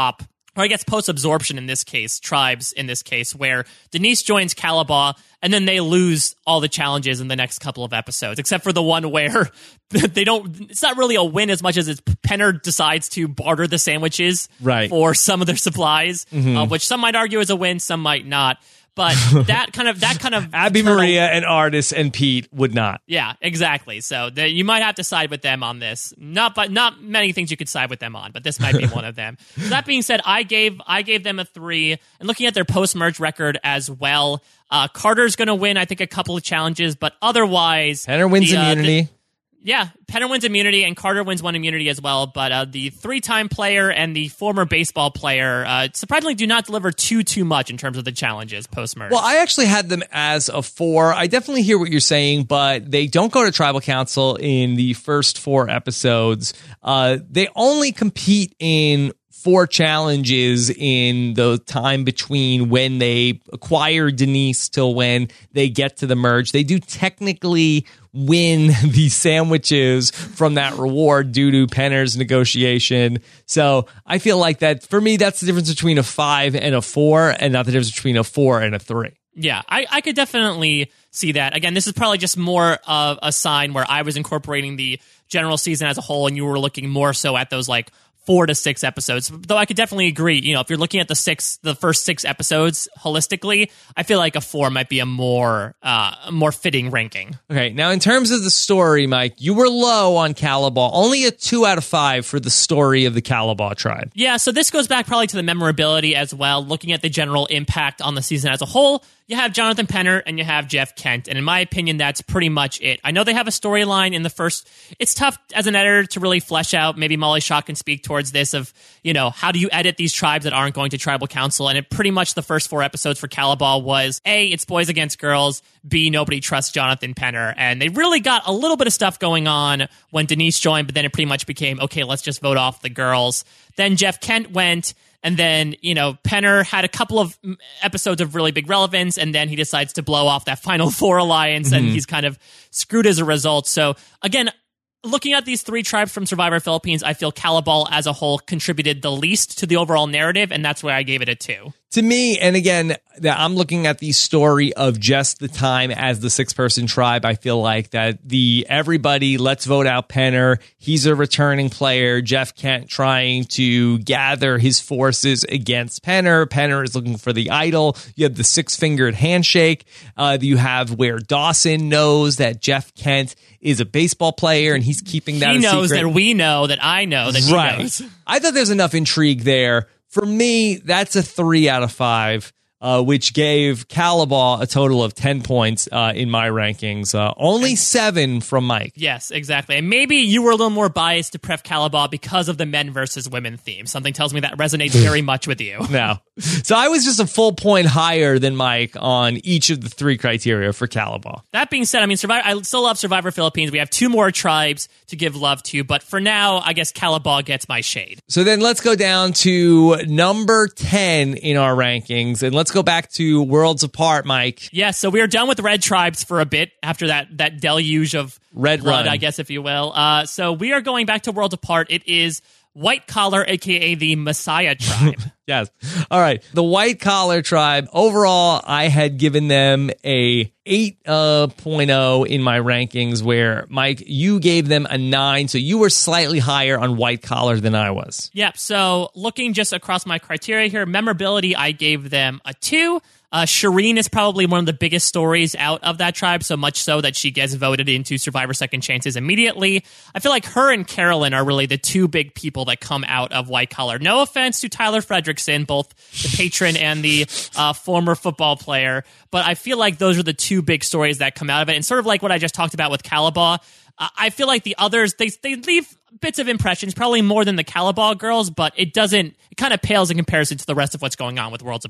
or I guess post-absorption in this case, tribes in this case, where Denise joins Calabaw, and then they lose all the challenges in the next couple of episodes, except for the one where they don't, it's not really a win as much as it's Penner decides to barter the sandwiches right. for some of their supplies, mm-hmm. uh, which some might argue is a win, some might not. But that kind of that kind of Abby eternal, Maria and Artis and Pete would not. Yeah, exactly. So the, you might have to side with them on this. Not but not many things you could side with them on, but this might be one of them. So that being said, I gave I gave them a three. And looking at their post merge record as well, uh, Carter's going to win. I think a couple of challenges, but otherwise, Penner wins the, uh, immunity. The, Yeah, Penner wins immunity, and Carter wins one immunity as well. But uh, the three-time player and the former baseball player uh, surprisingly do not deliver too, too much in terms of the challenges post-merge. Well, I actually had them as a four. I definitely hear what you're saying, but they don't go to Tribal Council in the first four episodes. Uh, they only compete in four challenges in the time between when they acquire Denise till when they get to the merge. They do technically win the sandwiches from that reward due to Penner's negotiation. So I feel like that, for me, that's the difference between a five and a four, and not the difference between a four and a three. Yeah, I, I could definitely see that. Again, this is probably just more of a sign where I was incorporating the general season as a whole, and you were looking more so at those like four to six episodes. Though I could definitely agree, you know, if you're looking at the six, the first six episodes holistically, I feel like a four might be a more, uh, a more fitting ranking. Okay, now in terms of the story, Mike, you were low on Calabaw. Only a two out of five for the story of the Calabaw tribe. Yeah, so this goes back probably to the memorability as well. Looking at the general impact on the season as a whole, you have Jonathan Penner and you have Jeff Kent. And in my opinion, that's pretty much it. I know they have a storyline in the first. It's tough as an editor to really flesh out. Maybe Molly Shaw can speak towards this of, you know, how do you edit these tribes that aren't going to Tribal Council? And it pretty much the first four episodes for Calabaw was A, it's boys against girls. B, nobody trusts Jonathan Penner. And they really got a little bit of stuff going on when Denise joined, but then it pretty much became, okay, let's just vote off the girls. Then Jeff Kent went. And then, you know, Penner had a couple of episodes of really big relevance, and then he decides to blow off that Final Four alliance, mm-hmm. and he's kind of screwed as a result. So, again, looking at these three tribes from Survivor Philippines, I feel Calabaw as a whole contributed the least to the overall narrative, and that's why I gave it a two. To me, and again, I'm looking at the story of just the time as the six-person tribe. I feel like that the everybody, let's vote out Penner. He's a returning player. Jeff Kent trying to gather his forces against Penner. Penner is looking for the idol. You have the six-fingered handshake. Uh, you have where Dawson knows that Jeff Kent is a baseball player, and he's keeping that he a knows secret. that we know that I know that he right. knows. I thought there's enough intrigue there. For me, that's a three out of five, uh, which gave Calabaw a total of ten points uh, in my rankings. Uh, only seven from Mike. Yes, exactly. And maybe you were a little more biased to pref Calabaw because of the men versus women theme. Something tells me that resonates very much with you. No. So I was just a full point higher than Mike on each of the three criteria for Calabaw. That being said, I mean, Survivor, I still love Survivor Philippines. We have two more tribes to give love to, but for now, I guess Calabaw gets my shade. So then let's go down to number ten in our rankings, and let's go back to Worlds Apart, Mike. Yes, yeah, so we are done with red tribes for a bit after that that deluge of red blood, run. I guess, if you will. Uh, so we are going back to Worlds Apart. It is White Collar, a k a the Messiah tribe. Yes. All right. The White Collar tribe, overall, I had given them a eight point oh in my rankings, where, Mike, you gave them a nine, so you were slightly higher on White Collar than I was. Yep. So looking just across my criteria here, memorability, I gave them a two. Uh, Shireen is probably one of the biggest stories out of that tribe, so much so that she gets voted into Survivor Second Chances immediately. I feel like her and Carolyn are really the two big people that come out of White Collar. No offense to Tyler Fredrickson, both the patron and the uh, former football player, but I feel like those are the two big stories that come out of it. And sort of like what I just talked about with Calabaw, uh, I feel like the others, they they leave bits of impressions, probably more than the Calabaw girls, but it doesn't, it kind of pales in comparison to the rest of what's going on with Worlds Apart.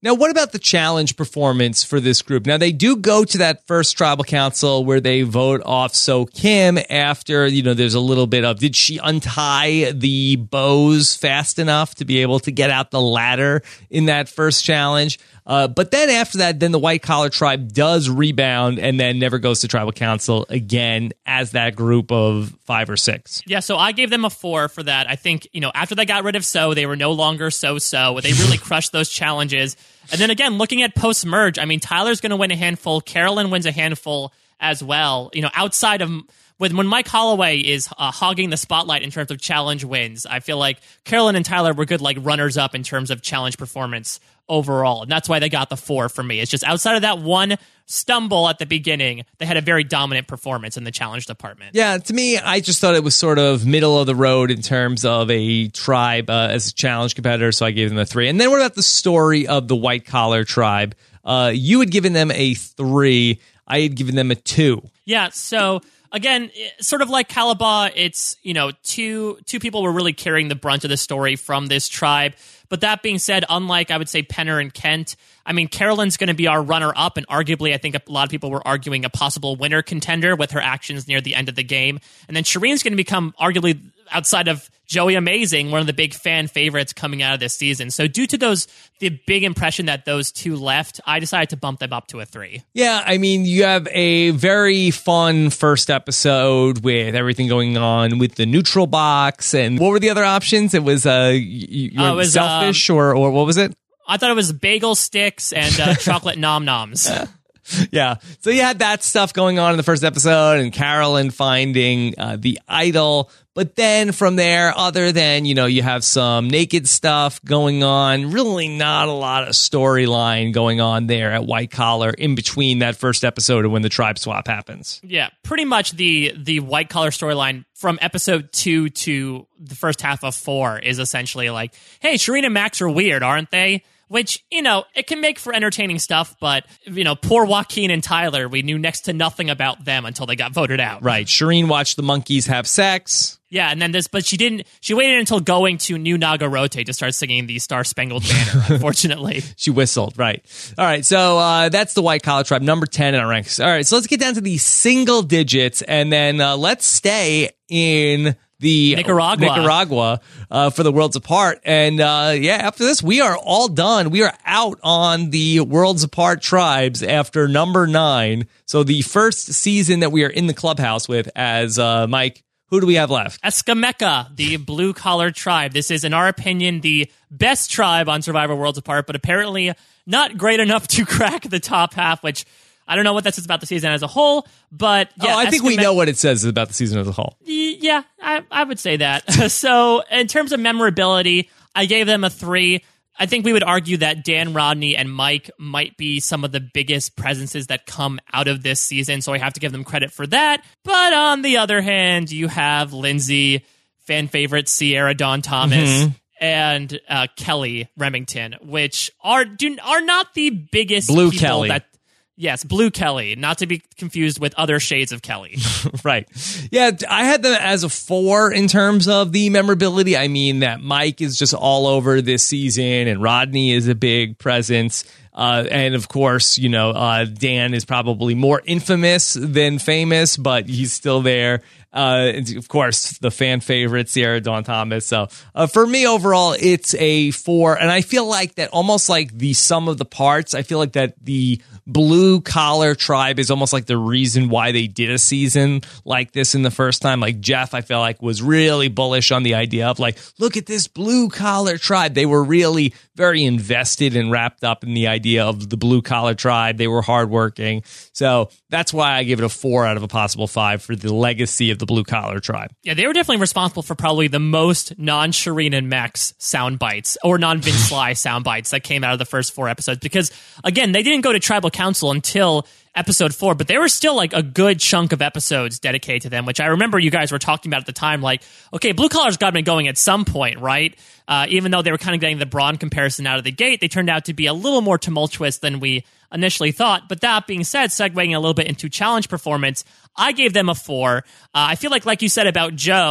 Now, what about the challenge performance for this group? Now, they do go to that first tribal council where they vote off So Kim after, you know, there's a little bit of, did she untie the bows fast enough to be able to get out the ladder in that first challenge? Uh, but then after that, then the White Collar Tribe does rebound and then never goes to tribal council again as that group of five or six. Yeah, so I gave them a four for that. I think, you know, after they got rid of So, they were no longer So-So. They really crushed those challenges. And then again, looking at post-merge, I mean, Tyler's going to win a handful. Carolyn wins a handful as well. You know, outside of... When, when Mike Holloway is uh, hogging the spotlight in terms of challenge wins, I feel like Carolyn and Tyler were good like runners-up in terms of challenge performance overall. And that's why they got the four for me. It's just outside of that one stumble at the beginning, they had a very dominant performance in the challenge department. Yeah, to me, I just thought it was sort of middle of the road in terms of a tribe uh, as a challenge competitor, so I gave them a three. And then what about the story of the White Collar Tribe? Uh, you had given them a three. I had given them a two. Yeah, so... Again, sort of like Calabaw, it's, you know, two two people were really carrying the brunt of the story from this tribe. But that being said, unlike, I would say, Penner and Kent, I mean, Carolyn's going to be our runner-up, and arguably, I think a lot of people were arguing a possible winner contender with her actions near the end of the game. And then Shireen's going to become, arguably, outside of Joey Amazing, one of the big fan favorites coming out of this season. So due to those, the big impression that those two left, I decided to bump them up to a three. Yeah, I mean, you have a very fun first episode with everything going on with the neutral box. And what were the other options? It was, uh, you, you were uh, was, selfish um, or, or what was it? I thought it was bagel sticks and uh, chocolate nom-noms. Yeah. So you had that stuff going on in the first episode and Carolyn finding uh, the idol. But then from there, other than, you know, you have some naked stuff going on, really not a lot of storyline going on there at White Collar in between that first episode and when the tribe swap happens. Yeah, pretty much the the White Collar storyline from episode two to the first half of four is essentially like, hey, Shireen and Max are weird, aren't they? Which, you know, it can make for entertaining stuff, but, you know, poor Joaquin and Tyler, we knew next to nothing about them until they got voted out. Right. Shireen watched the monkeys have sex. Yeah, and then this, but she didn't, she waited until going to New Nagarote to start singing the Star Spangled Banner, unfortunately. She whistled, right. All right, so uh, that's the White Collar Tribe, number ten in our ranks. All right, so let's get down to the single digits, and then uh, let's stay in the Nicaragua, Nicaragua uh, for the Worlds Apart. And uh, yeah, after this, we are all done. We are out on the Worlds Apart tribes after number nine. So the first season that we are in the clubhouse with as uh, Mike. Who do we have left? Escameca, the blue-collar tribe. This is, in our opinion, the best tribe on Survivor Worlds Apart, but apparently not great enough to crack the top half, which I don't know what that says about the season as a whole, but yeah. Oh, I think Escame- we know what it says about the season as a whole. Yeah, I, I would say that. So in terms of memorability, I gave them a three. I think we would argue that Dan, Rodney, and Mike might be some of the biggest presences that come out of this season, so I have to give them credit for that. But on the other hand, you have Lindsay, fan favorite Sierra Dawn Thomas, mm-hmm. and uh, Kelly Remington, which are do, are not the biggest Blue people Kelly. that... Yes, Blue Kelly, not to be confused with other shades of Kelly. Right. Yeah, I had them as a four in terms of the memorability. I mean, that Mike is just all over this season, and Rodney is a big presence. Uh, and of course, you know, uh, Dan is probably more infamous than famous, but he's still there. Uh, and of course, the fan favorite, Sierra Dawn Thomas. So uh, for me, overall, it's a four. And I feel like that almost like the sum of the parts, I feel like that the blue collar tribe is almost like the reason why they did a season like this in the first time. Like Jeff, I feel like was really bullish on the idea of like, look at this blue collar tribe. They were really very invested and wrapped up in the idea of the blue collar tribe. They were hardworking. So that's why I give it a four out of a possible five for the legacy of the blue collar tribe. Yeah, they were definitely responsible for probably the most non-Shireen and Max sound bites or non-Vince Sly sound bites that came out of the first four episodes. Because again, they didn't go to tribal council until episode four, but there were still like a good chunk of episodes dedicated to them, which I remember you guys were talking about at the time, like, okay, blue collar's got to be going at some point, right? Uh, even though they were kind of getting the Braun comparison out of the gate, they turned out to be a little more tumultuous than we initially thought. But that being said, segueing a little bit into challenge performance, I gave them a four. Uh, I feel like, like you said about Joe,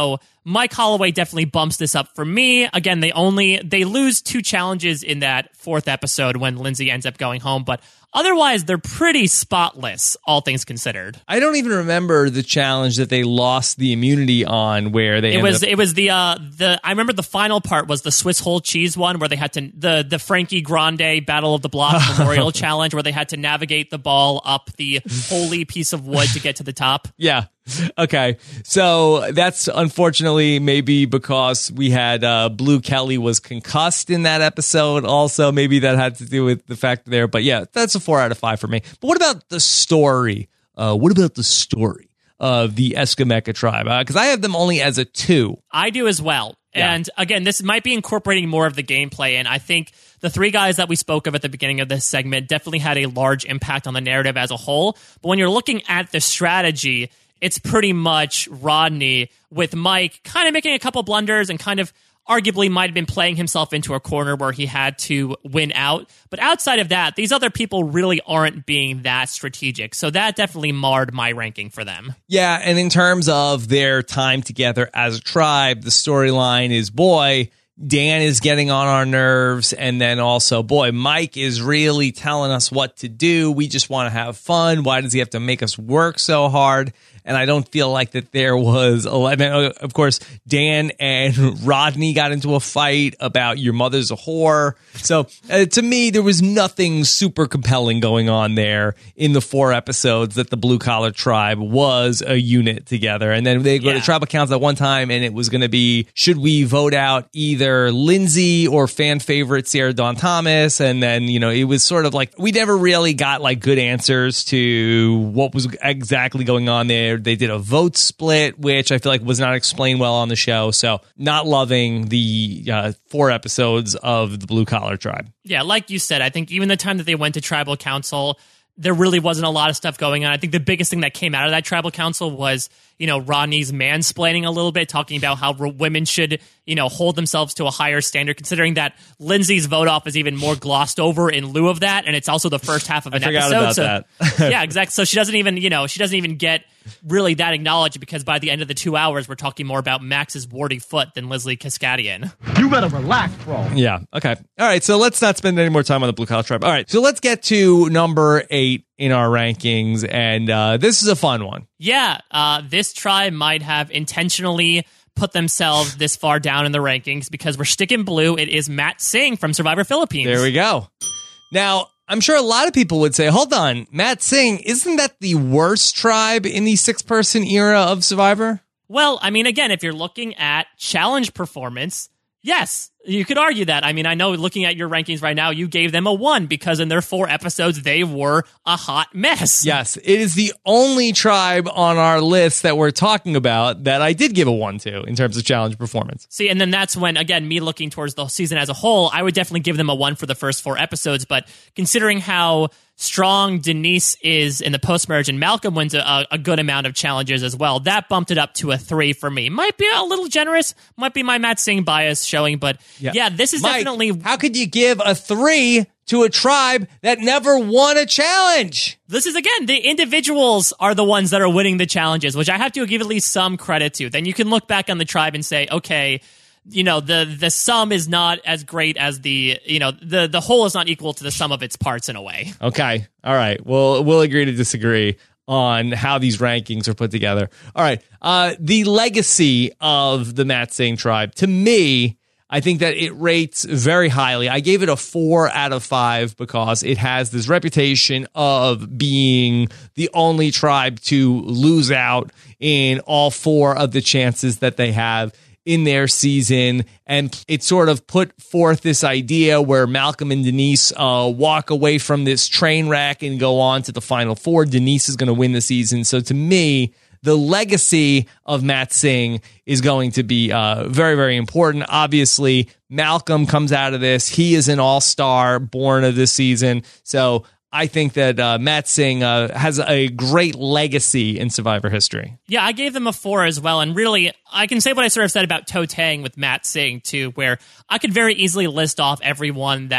Mike Holloway definitely bumps this up for me. Again, they only they lose two challenges in that fourth episode when Lindsay ends up going home, but otherwise they're pretty spotless, all things considered. I don't even remember the challenge that they lost the immunity on, where they it was up- it was the uh the I remember the final part was the Swiss whole cheese one, where they had to the the Frankie Grande Battle of the Block Memorial Challenge, where they had to navigate the ball up the holy piece of wood to get to the top. Yeah. Okay. So that's unfortunately maybe because we had uh, Blue Kelly was concussed in that episode. Also, maybe that had to do with the fact there. But yeah, that's a four out of five for me. But what about the story? Uh, what about the story of the Escameca tribe? Because uh, I have them only as a two. I do as well. Yeah. And again, this might be incorporating more of the gameplay. And I think the three guys that we spoke of at the beginning of this segment definitely had a large impact on the narrative as a whole. But when you're looking at the strategy, it's pretty much Rodney with Mike kind of making a couple blunders and kind of arguably might have been playing himself into a corner where he had to win out. But outside of that, these other people really aren't being that strategic. So that definitely marred my ranking for them. Yeah, and in terms of their time together as a tribe, the storyline is, boy, Dan is getting on our nerves, and then also, boy, Mike is really telling us what to do. We just want to have fun. Why does he have to make us work so hard? And I don't feel like that there was, I mean, of course, Dan and Rodney got into a fight about your mother's a whore. So uh, to me, there was nothing super compelling going on there in the four episodes that the Blue Collar Tribe was a unit together. And then they go yeah. to tribal council at one time, and it was going to be, should we vote out either Lindsay or fan favorite Sarah Dawn Thomas? And then, you know, it was sort of like, we never really got like good answers to what was exactly going on there. They did a vote split, which I feel like was not explained well on the show. So not loving the uh, four episodes of the Blue Collar Tribe. Yeah, like you said, I think even the time that they went to tribal council, there really wasn't a lot of stuff going on. I think the biggest thing that came out of that tribal council was, you know, Rodney's mansplaining a little bit, talking about how re- women should, you know, hold themselves to a higher standard, considering that Lindsay's vote off is even more glossed over in lieu of that. And it's also the first half of an I forgot episode. About so, that. yeah, exactly. So she doesn't even, you know, she doesn't even get really that acknowledged, because by the end of the two hours, we're talking more about Max's warty foot than Leslie Cascadian. You better relax, bro. Yeah. Okay. All right. So let's not spend any more time on the Blue Collar Tribe. All right. So let's get to number eight in our rankings. And uh, this is a fun one. Yeah. Uh, this tribe might have intentionally put themselves this far down in the rankings because we're sticking blue. It is Matt Singh from Survivor Philippines. There we go. Now, I'm sure a lot of people would say, hold on, Matt Singh, isn't that the worst tribe in the six-person era of Survivor? Well, I mean, again, if you're looking at challenge performance, yes, you could argue that. I mean, I know looking at your rankings right now, you gave them a one because in their four episodes, they were a hot mess. Yes, it is the only tribe on our list that we're talking about that I did give a one to in terms of challenge performance. See, and then that's when, again, me looking towards the season as a whole, I would definitely give them a one for the first four episodes. But considering how strong Denise is in the post-merge, and Malcolm wins a, a good amount of challenges as well, that bumped it up to a three for me. Might be a little generous, might be my Matt Singh bias showing, but yeah, yeah this is Mike, definitely... how could you give a three to a tribe that never won a challenge? This is, again, the individuals are the ones that are winning the challenges, which I have to give at least some credit to. Then you can look back on the tribe and say, okay, you know, the the sum is not as great as the, you know, the the whole is not equal to the sum of its parts in a way. Okay. All right. Well, we'll agree to disagree on how these rankings are put together. All right. Uh, the legacy of the Matt Singh tribe, to me, I think that it rates very highly. I gave it a four out of five because it has this reputation of being the only tribe to lose out in all four of the chances that they have in their season, and it sort of put forth this idea where Malcolm and Denise uh, walk away from this train wreck and go on to the final four. Denise is going to win the season. So to me, the legacy of Matt Singh is going to be uh, very, very important. Obviously, Malcolm comes out of this. He is an all-star born of this season. So I think that uh, Matt Singh uh, has a great legacy in Survivor history. Yeah, I gave them a four as well. And really, I can say what I sort of said about Toe Tang with Matt Singh, too, where I could very easily list off everyone that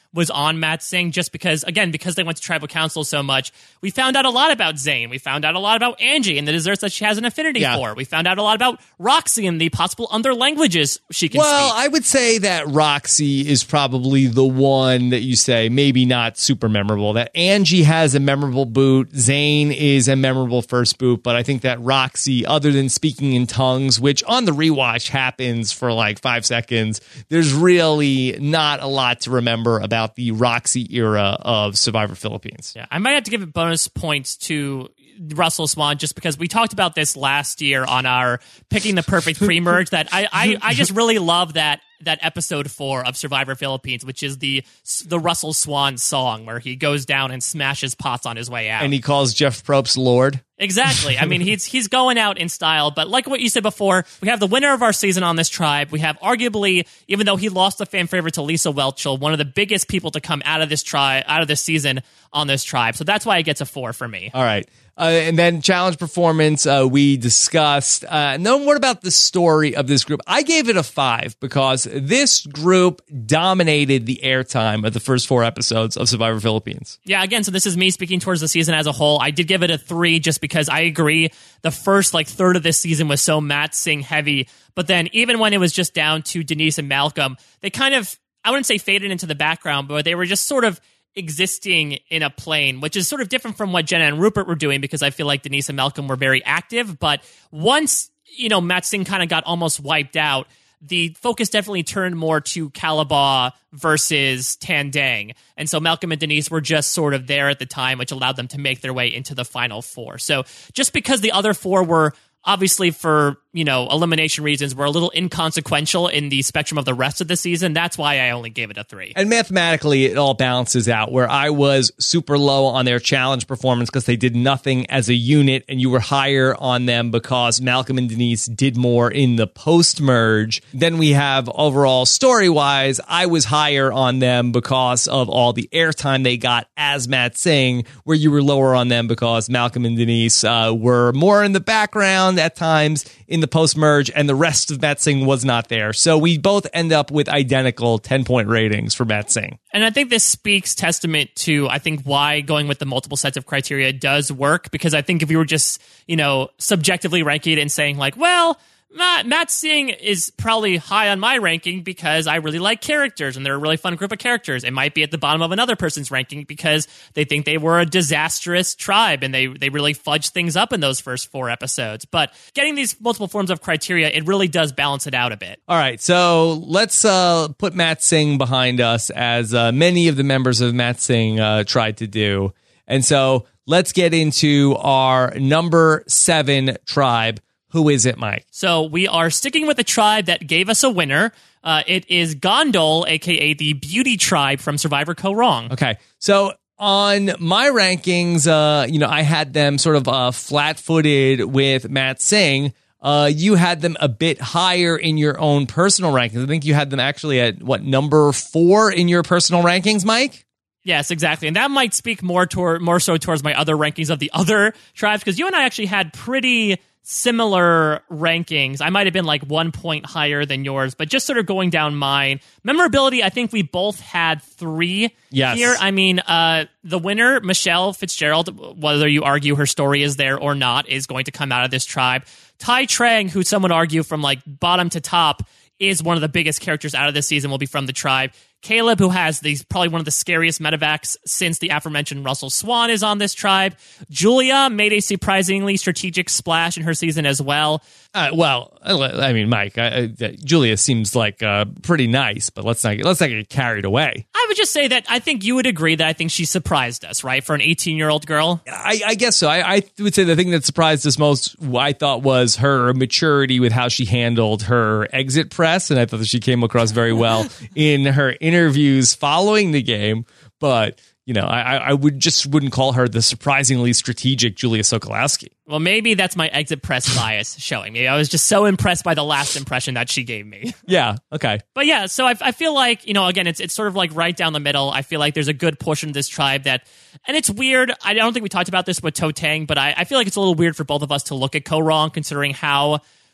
was on Matt Singh, just because, again, because they went to tribal council so much. We found out a lot about Zane. We found out a lot about Angie and the desserts that she has an affinity Yeah. for. We found out a lot about Roxy and the possible other languages she can Well, speak. I would say that Roxy is probably the one that you say maybe not super memorable. That Angie has a memorable boot. Zane is a memorable first boot. But I think that Roxy, other than speaking in tongues, which on the rewatch happens for like five seconds, there's really not a lot to remember about the Roxy era of Survivor Philippines. Yeah, I might have to give it bonus points to Russell Swan just because we talked about this last year on our picking the perfect pre-merge. That I, I, I just really love that that episode four of Survivor Philippines, which is the the Russell Swan song where he goes down and smashes pots on his way out. And he calls Jeff Probst Lord. Exactly. I mean, he's he's going out in style. But like what you said before, we have the winner of our season on this tribe. We have arguably, even though he lost the fan favorite to Lisa Welchel, one of the biggest people to come out of this tribe, out of this season on this tribe. So that's why it gets a four for me. All right. Uh, and then challenge performance, uh, we discussed. Uh, and then what about the story of this group? I gave it a five because this group dominated the airtime of the first four episodes of Survivor Philippines. Yeah, again, so this is me speaking towards the season as a whole. I did give it a three just because I agree the first like third of this season was so Matt Singh heavy. But then even when it was just down to Denise and Malcolm, they kind of, I wouldn't say faded into the background, but they were just sort of existing in a plane, which is sort of different from what Jenna and Rupert were doing because I feel like Denise and Malcolm were very active. But once, you know, Matt Singh kind of got almost wiped out, the focus definitely turned more to Calabaw versus Tandang. And so Malcolm and Denise were just sort of there at the time, which allowed them to make their way into the final four. So just because the other four were obviously for, you know, elimination reasons were a little inconsequential in the spectrum of the rest of the season, that's why I only gave it a three. And mathematically, it all balances out where I was super low on their challenge performance because they did nothing as a unit, and you were higher on them because Malcolm and Denise did more in the post-merge. Then we have overall story-wise, I was higher on them because of all the airtime they got as Matt Singh, where you were lower on them because Malcolm and Denise uh, were more in the background at times in the post-merge, and the rest of Matt Singh was not there. So we both end up with identical ten-point ratings for Matt Singh. And I think this speaks testament to, I think, why going with the multiple sets of criteria does work, because I think if we were just, you know, subjectively ranking it and saying like, well, Matt, Matt Singh is probably high on my ranking because I really like characters and they're a really fun group of characters. It might be at the bottom of another person's ranking because they think they were a disastrous tribe and they, they really fudged things up in those first four episodes. But getting these multiple forms of criteria, it really does balance it out a bit. All right, so let's uh, put Matt Singh behind us, as uh, many of the members of Matt Singh uh, tried to do. And so let's get into our number seven tribe. Who is it, Mike? So we are sticking with the tribe that gave us a winner. Uh, it is Gondol, a k a the beauty tribe from Survivor Kaoh Rong. Okay, so on my rankings, uh, you know, I had them sort of uh, flat-footed with Matt Singh. Uh, you had them a bit higher in your own personal rankings. I think you had them actually at, what, number four in your personal rankings, Mike? Yes, exactly. And that might speak more toward, more so towards my other rankings of the other tribes, because you and I actually had pretty similar rankings. I might have been like one point higher than yours, but just sort of going down mine. Memorability, I think we both had three yes. here. I mean, uh, the winner, Michelle Fitzgerald, whether you argue her story is there or not, is going to come out of this tribe. Tai Trang, who some would argue from like bottom to top is one of the biggest characters out of this season, will be from the tribe. Caleb, who has these probably one of the scariest medevacs since the aforementioned Russell Swan, is on this tribe. Julia made a surprisingly strategic splash in her season as well. Uh, well, I mean, Mike, I, I, Julia seems like uh, pretty nice, but let's not get, let's not get carried away. I would just say that I think you would agree that I think she surprised us, right? For an eighteen-year-old girl. I, I guess so. I, I would say the thing that surprised us most, I thought, was her maturity with how she handled her exit press, and I thought that she came across very well in her interviews following the game. But you know, I, I would just wouldn't call her the surprisingly strategic Julia Sokolowski. Well, maybe that's my exit press bias showing. Maybe I was just so impressed by the last impression that she gave me. Yeah, okay. But yeah, so I, I feel like, you know, again, it's it's sort of like right down the middle. I feel like there's a good portion of this tribe that, and it's weird. I don't think we talked about this with Toe Tang, but I, I feel like it's a little weird for both of us to look at Kaoh Rong, considering how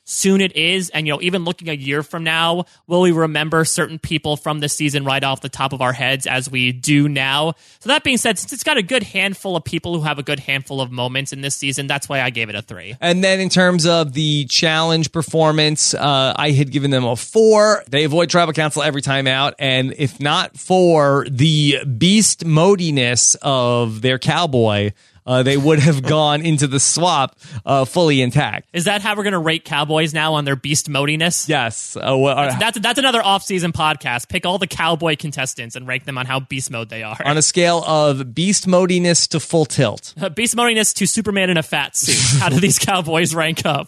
soon it is. And, you know, even looking a year from now, will we remember certain people from this season right off the top of our heads as we do now? So that being said, since it's got a good handful of people who have a good handful of moments in this season, that's why I gave it a three. And then in terms of the challenge performance, uh, I had given them a four. They avoid tribal council every time out. And if not for the beast modiness of their cowboy, Uh, they would have gone into the swap uh, fully intact. Is that how we're going to rate Cowboys now on their beast modiness? Yes. Uh, well, uh, that's, that's that's another off-season podcast. Pick all the Cowboy contestants and rank them on how beast mode they are. On a scale of beast modiness to full tilt. Uh, beast modiness to Superman in a fat suit. How do these Cowboys rank up?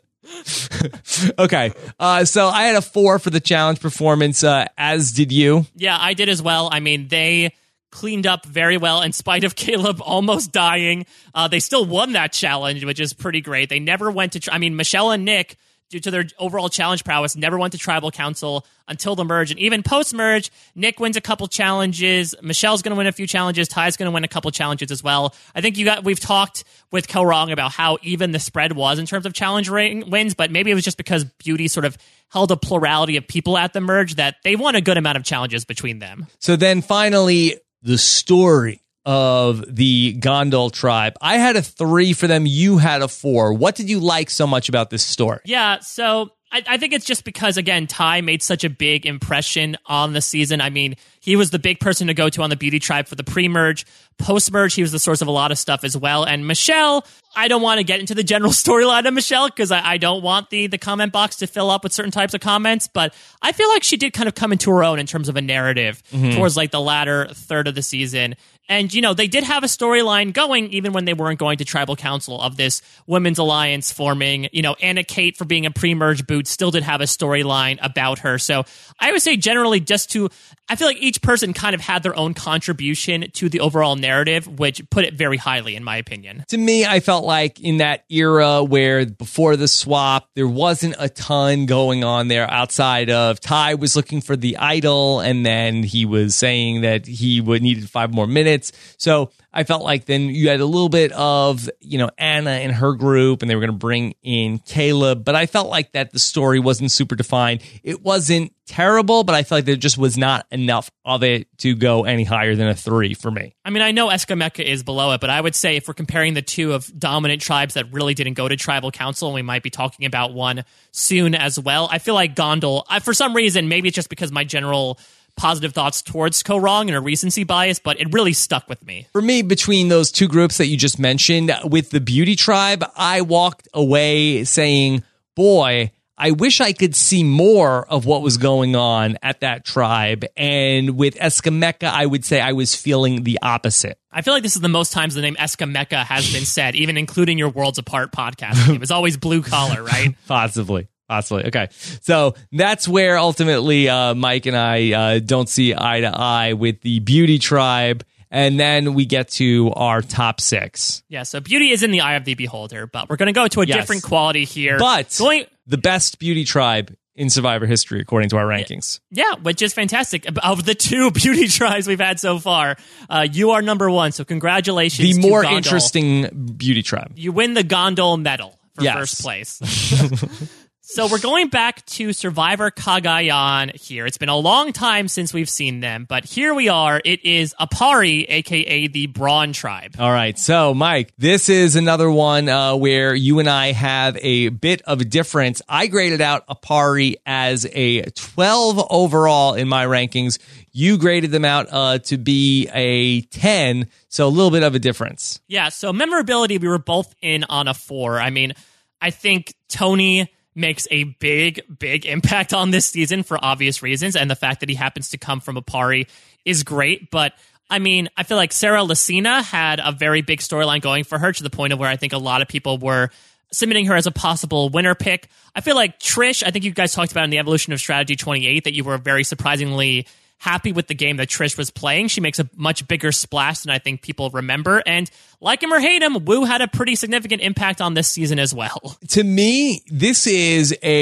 Okay. Uh, so I had a four for the challenge performance, uh, as did you. Yeah, I did as well. I mean, they cleaned up very well in spite of Caleb almost dying. Uh, they still won that challenge, which is pretty great. They never went to, tri- I mean, Michelle and Nick, due to their overall challenge prowess, never went to tribal council until the merge. And even post-merge, Nick wins a couple challenges. Michelle's going to win a few challenges. Ty's going to win a couple challenges as well. I think you got, we've talked with Ko Wrong about how even the spread was in terms of challenge ring wins, but maybe it was just because Beauty sort of held a plurality of people at the merge that they won a good amount of challenges between them. So then finally, the story of the Gondol tribe. I had a three for them. You had a four. What did you like so much about this story? Yeah, so I, I think it's just because, again, Ty made such a big impression on the season. I mean, he was the big person to go to on the Beauty tribe for the pre-merge. Post-merge, he was the source of a lot of stuff as well. And Michelle, I don't want to get into the general storyline of Michelle because I, I don't want the, the comment box to fill up with certain types of comments, but I feel like she did kind of come into her own in terms of a narrative mm-hmm. towards like the latter third of the season. And, you know, they did have a storyline going even when they weren't going to tribal council of this women's alliance forming. You know, Anna Kate, for being a pre-merge boot, still did have a storyline about her. So I would say generally just to, I feel like each person kind of had their own contribution to the overall narrative, which put it very highly, in my opinion. To me, I felt like in that era where before the swap, there wasn't a ton going on there outside of Ty was looking for the idol, and then he was saying that he would needed five more minutes. So I felt like then you had a little bit of, you know, Anna and her group, and they were going to bring in Caleb. But I felt like that the story wasn't super defined. It wasn't terrible, but I felt like there just was not enough of it to go any higher than a three for me. I mean, I know Eskameka is below it, but I would say if we're comparing the two of dominant tribes that really didn't go to tribal council, and we might be talking about one soon as well, I feel like Gondol, I, for some reason, maybe it's just because my general positive thoughts towards Ko Wrong and a recency bias, but it really stuck with me. For me, between those two groups that you just mentioned, with the Beauty tribe, I walked away saying, boy, I wish I could see more of what was going on at that tribe. And with Eskameka, I would say I was feeling the opposite. I feel like this is the most times the name Eskameka has been said, even including your Worlds Apart podcast. It was always blue collar, right? Possibly. Possibly. Okay. So that's where ultimately uh, Mike and I uh, don't see eye to eye with the Beauty tribe. And then we get to our top six. Yeah, so Beauty is in the eye of the beholder, but we're going to go to a yes. different quality here. But Going- the best Beauty tribe in Survivor history, according to our rankings. Yeah, which is fantastic. Of the two Beauty tribes we've had so far, uh, you are number one, so congratulations. The more to Gondol. interesting Beauty tribe. You win the Gondol medal for yes. first place. So we're going back to Survivor Cagayan here. It's been a long time since we've seen them, but here we are. It is Apari, a k a the Brawn tribe. All right. So, Mike, this is another one uh, where you and I have a bit of a difference. I graded out Apari as a twelve overall in my rankings. You graded them out uh, to be a ten, so a little bit of a difference. Yeah, so memorability, we were both in on a four. I mean, I think Tony makes a big, big impact on this season for obvious reasons, and the fact that he happens to come from Apari is great, but I mean, I feel like Sarah Lacina had a very big storyline going for her to the point of where I think a lot of people were submitting her as a possible winner pick. I feel like Trish, I think you guys talked about in the Evolution of Strategy twenty-eight that you were very surprisingly happy with the game that Trish was playing. She makes a much bigger splash than I think people remember. And like him or hate him, Wu had a pretty significant impact on this season as well. To me, this is a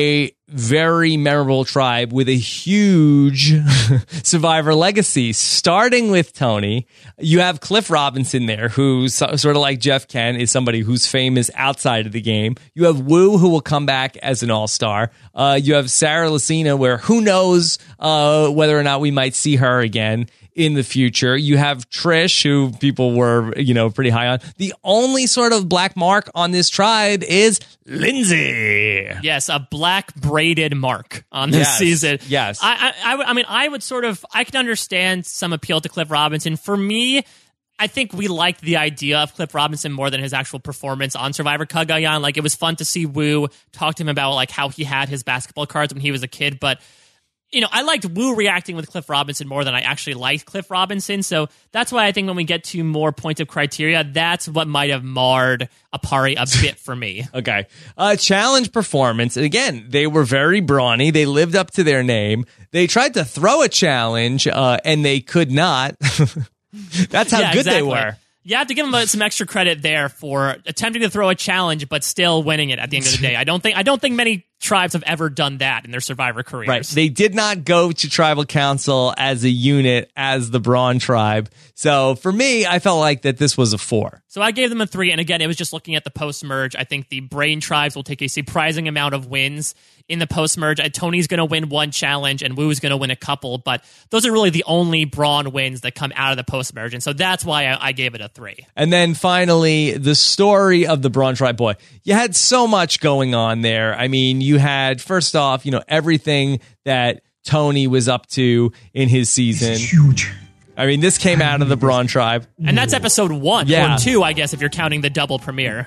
very memorable tribe with a huge Survivor legacy, starting with Tony. You have Cliff Robinson there, who's sort of like Jeff Kent, is somebody who's famous outside of the game. You have Wu, who will come back as an all-star. Uh, you have Sarah Lacina, where who knows uh, whether or not we might see her again in the future. You have Trish, who people were, you know, pretty high on. The only sort of black mark on this tribe is Lindsay. Yes, a black braided mark on this yes, season. Yes. I, I, I, I mean, I would sort of, I can understand some appeal to Cliff Robinson. For me, I think we liked the idea of Cliff Robinson more than his actual performance on Survivor Cagayan. Like, it was fun to see Wu talk to him about like how he had his basketball cards when he was a kid, but you know, I liked Wu reacting with Cliff Robinson more than I actually liked Cliff Robinson. So that's why I think when we get to more points of criteria, that's what might have marred Apari a bit for me. Okay. Uh, challenge performance. And again, they were very brawny. They lived up to their name. They tried to throw a challenge, uh, and they could not. That's how yeah, good exactly. they were. You have to give them some extra credit there for attempting to throw a challenge, but still winning it at the end of the day. I don't think I don't think many tribes have ever done that in their Survivor careers. Right. They did not go to tribal council as a unit as the Brawn tribe. So for me, I felt like that this was a four. So I gave them a three. And again, it was just looking at the post-merge. I think the Brain tribes will take a surprising amount of wins in the post-merge. Tony's going to win one challenge and Wu's going to win a couple. But those are really the only Brawn wins that come out of the post-merge. And so that's why I, I gave it a three. And then finally, the story of the Brawn tribe. Boy, you had so much going on there. I mean, you had, first off, you know, everything that Tony was up to in his season. It's huge. I mean, this came out of the Brawn tribe. And that's episode one yeah. or two, I guess, if you're counting the double premiere.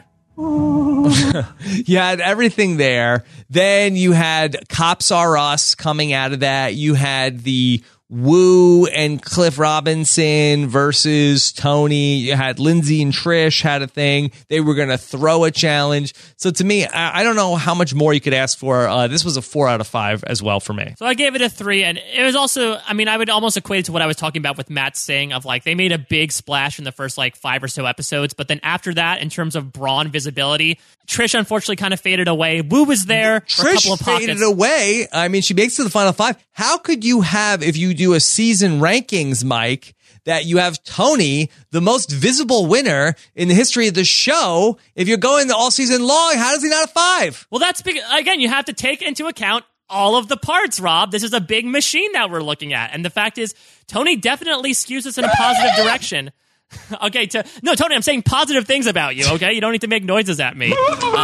You had everything there. Then you had Cops R Us coming out of that. You had the Wu and Cliff Robinson versus Tony. You had Lindsay and Trish had a thing. They were going to throw a challenge. So to me, I, I don't know how much more you could ask for. Uh, this was a four out of five as well for me. So I gave it a three. And it was also, I mean, I would almost equate it to what I was talking about with Matt Singh of like, they made a big splash in the first like five or so episodes. But then after that, in terms of Brawn visibility, Trish unfortunately kind of faded away. Wu was there for Trish a couple of pockets. faded away. I mean, she makes it to the final five. How could you have, if you do a season rankings, Mike, that you have Tony, the most visible winner in the history of the show, if you're going all season long, how does he not a five? Well, that's big. Again, you have to take into account all of the parts, Rob. This is a big machine that we're looking at. And the fact is, Tony definitely skews us in a positive direction. Okay, to, no, Tony, I'm saying positive things about you, okay? You don't need to make noises at me.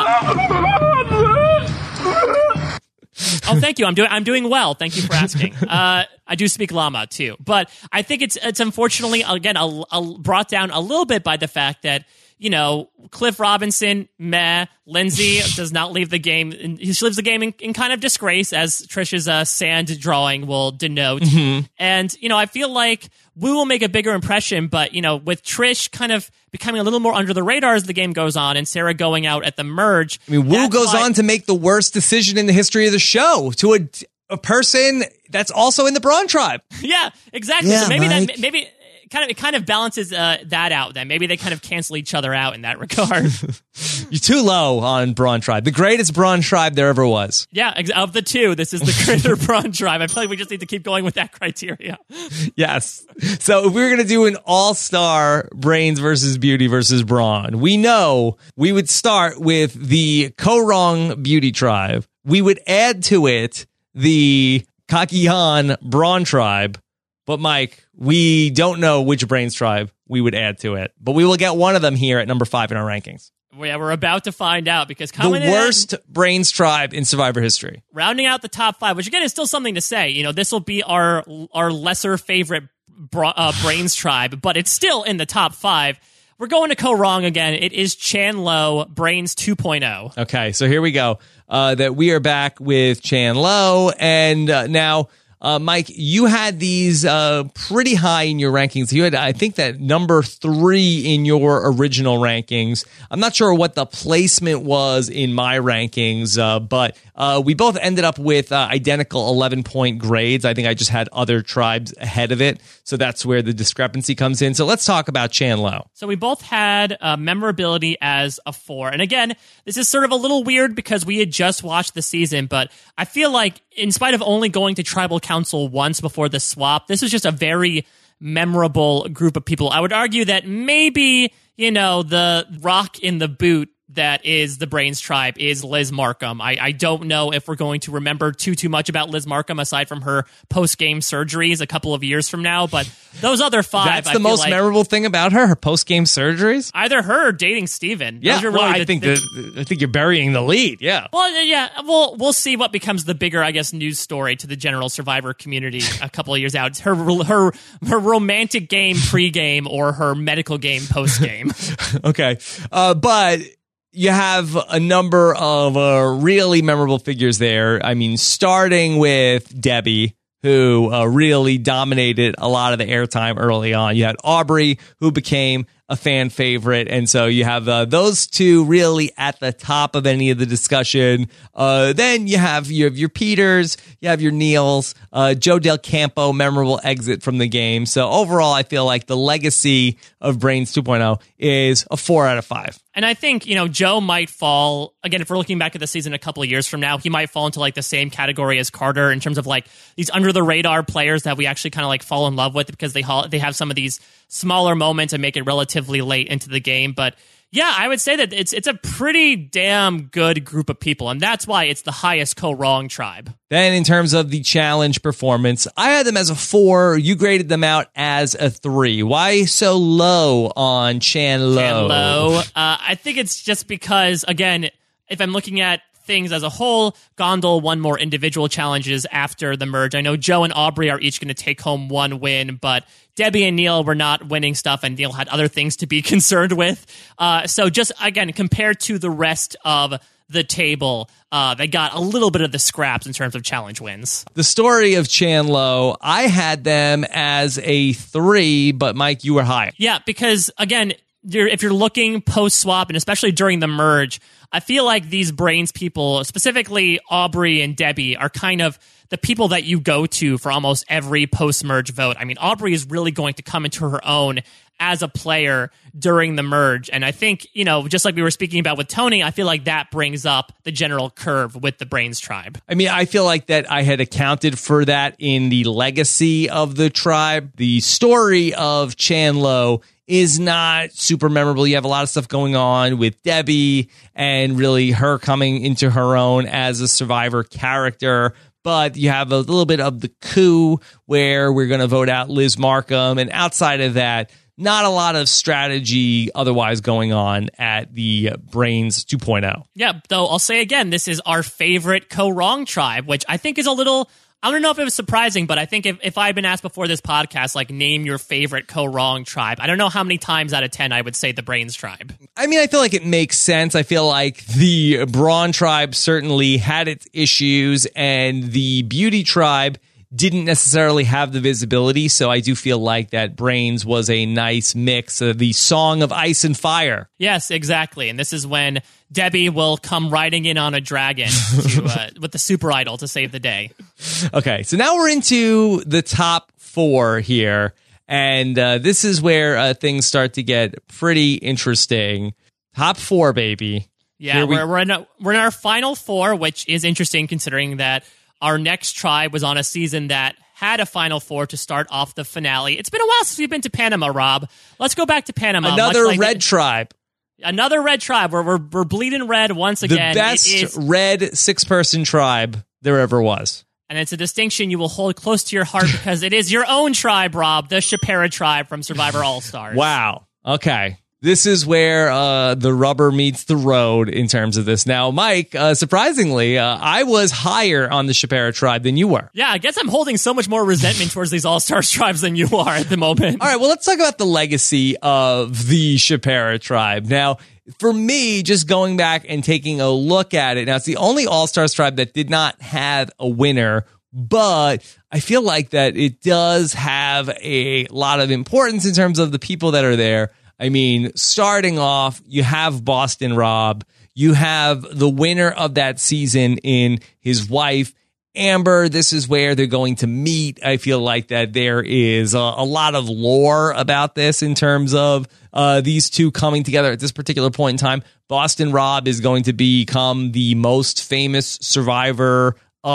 Uh, Oh, thank you. I'm doing. I'm doing well. Thank you for asking. Uh, I do speak Llama too, but I think it's it's unfortunately again a, a brought down a little bit by the fact that you know Cliff Robinson, meh. Lindsay does not leave the game. He leaves the game in, in kind of disgrace, as Trish's uh, sand drawing will denote. Mm-hmm. And you know, I feel like Wu will make a bigger impression, but you know, with Trish kind of becoming a little more under the radar as the game goes on, and Sarah going out at the merge. I mean, Wu goes why- on to make the worst decision in the history of the show to a, a person that's also in the Brawn tribe. Yeah, exactly. Yeah, so maybe Mike. that maybe kind of it kind of balances uh, that out. Then maybe they kind of cancel each other out in that regard. You're too low on Brawn tribe, the greatest Brawn tribe there ever was. Yeah, ex- of the two, this is the greater Brawn tribe. I feel like we just need to keep going with that criteria. Yes. So if we were going to do an all-star Brains versus Beauty versus Brawn, we know we would start with the Korong Beauty tribe. We would add to it the Cagayan Brawn tribe. But Mike, we don't know which Brains tribe we would add to it. But we will get one of them here at number five in our rankings. Yeah, we're about to find out because the coming worst in, Brains tribe in Survivor history. Rounding out the top five, which again is still something to say. You know, this will be our our lesser favorite bra- uh, Brains tribe, but it's still in the top five. We're going to Korong again. It is Chan Lo, Brains two point oh. Okay, so here we go. Uh, that we are back with Chan Lo, and uh, now Uh, Mike, you had these uh, pretty high in your rankings. You had, I think, that number three in your original rankings. I'm not sure what the placement was in my rankings, uh, but uh, we both ended up with uh, identical eleven-point grades. I think I just had other tribes ahead of it, so that's where the discrepancy comes in. So let's talk about Chan-Lo. So we both had uh, memorability as a four. And again, this is sort of a little weird because we had just watched the season, but I feel like in spite of only going to Tribal Council once before the swap, this was just a very memorable group of people. I would argue that maybe, you know, the rock in the boot that is the Brains tribe is Liz Markham. I, I don't know if we're going to remember too, too much about Liz Markham aside from her post-game surgeries a couple of years from now, but those other five... That's I the feel most like memorable thing about her, her post-game surgeries? either her or dating Steven. Yeah, Those are well, really I, the, think the, the, I think you're burying the lead, yeah. Well, yeah, we'll, we'll see what becomes the bigger, I guess, news story to the general Survivor community a couple of years out. Her her her romantic game pre-game or her medical game post-game. Okay, uh, but... you have a number of uh, really memorable figures there. I mean, starting with Debbie, who uh, really dominated a lot of the airtime early on. You had Aubrey, who became a fan favorite. And so you have uh, those two really at the top of any of the discussion. Uh, then you have, you have your Peters, you have your Neils, uh, Joe Del Campo, memorable exit from the game. So overall, I feel like the legacy of Brains two point oh is a four out of five. And I think, you know, Joe might fall, again, if we're looking back at the season a couple of years from now, he might fall into like the same category as Carter in terms of like these under the radar players that we actually kind of like fall in love with because they ha- they have some of these smaller moments and make it relatively late into the game. But yeah, I would say that it's it's a pretty damn good group of people, and that's why it's the highest co-wrong tribe. Then in terms of the challenge performance, I had them as a four. You graded them out as a three. Why so low on Chan-Lo? Chan-Lo. Uh, I think it's just because, again, if I'm looking at things as a whole, Gondal won more individual challenges after the merge. I know Joe and Aubrey are each going to take home one win, but Debbie and Neil were not winning stuff, and Neil had other things to be concerned with. Uh, so just, again, compared to the rest of the table, uh, they got a little bit of the scraps in terms of challenge wins. The story of Chan-Lo, I had them as a three, but Mike, you were higher. Yeah, because, again, you're, if you're looking post-swap, and especially during the merge, I feel like these Brains people, specifically Aubrey and Debbie, are kind of the people that you go to for almost every post-merge vote. I mean, Aubrey is really going to come into her own as a player during the merge. And I think, you know, just like we were speaking about with Tony, I feel like that brings up the general curve with the Brains tribe. I mean, I feel like that I had accounted for that in the legacy of the tribe. The story of Chan-Lo is not super memorable. You have a lot of stuff going on with Debbie and really her coming into her own as a Survivor character. But you have a little bit of the coup where we're going to vote out Liz Markham. And outside of that, not a lot of strategy otherwise going on at the Brains two point oh. Yeah, though I'll say again, this is our favorite co-wrong tribe, which I think is a little... I don't know if it was surprising, but I think if, if I'd been asked before this podcast, like, name your favorite co-wrong tribe, I don't know how many times out of ten I would say the Brains tribe. I mean, I feel like it makes sense. I feel like the Brawn tribe certainly had its issues, and the Beauty tribe didn't necessarily have the visibility, so I do feel like that Brains was a nice mix of the Song of Ice and Fire. Yes, exactly. And this is when Debbie will come riding in on a dragon to, uh, with the super idol to save the day. Okay, so now we're into the top four here, and uh, this is where uh, things start to get pretty interesting. Top four, baby. Yeah, we- we're we're in, a, we're in our final four, which is interesting considering that our next tribe was on a season that had a final four to start off the finale. It's been a while since we've been to Panama, Rob. Let's go back to Panama. Another like red the, tribe. Another red tribe where we're, we're bleeding red once again. The best it is, red six-person tribe there ever was. And it's a distinction you will hold close to your heart because it is your own tribe, Rob, the Shapira tribe from Survivor All-Stars. Wow. Okay. This is where uh, the rubber meets the road in terms of this. Now, Mike, uh, surprisingly, uh, I was higher on the Shapira tribe than you were. Yeah, I guess I'm holding so much more resentment towards these All-Stars tribes than you are at the moment. All right, well, let's talk about the legacy of the Shapira tribe. Now, for me, just going back and taking a look at it, now it's the only All-Stars tribe that did not have a winner, but I feel like that it does have a lot of importance in terms of the people that are there. I mean, starting off, you have Boston Rob. You have the winner of that season in his wife, Amber. This is where they're going to meet. I feel like that there is a, a lot of lore about this in terms of uh, these two coming together at this particular point in time. Boston Rob is going to become the most famous survivor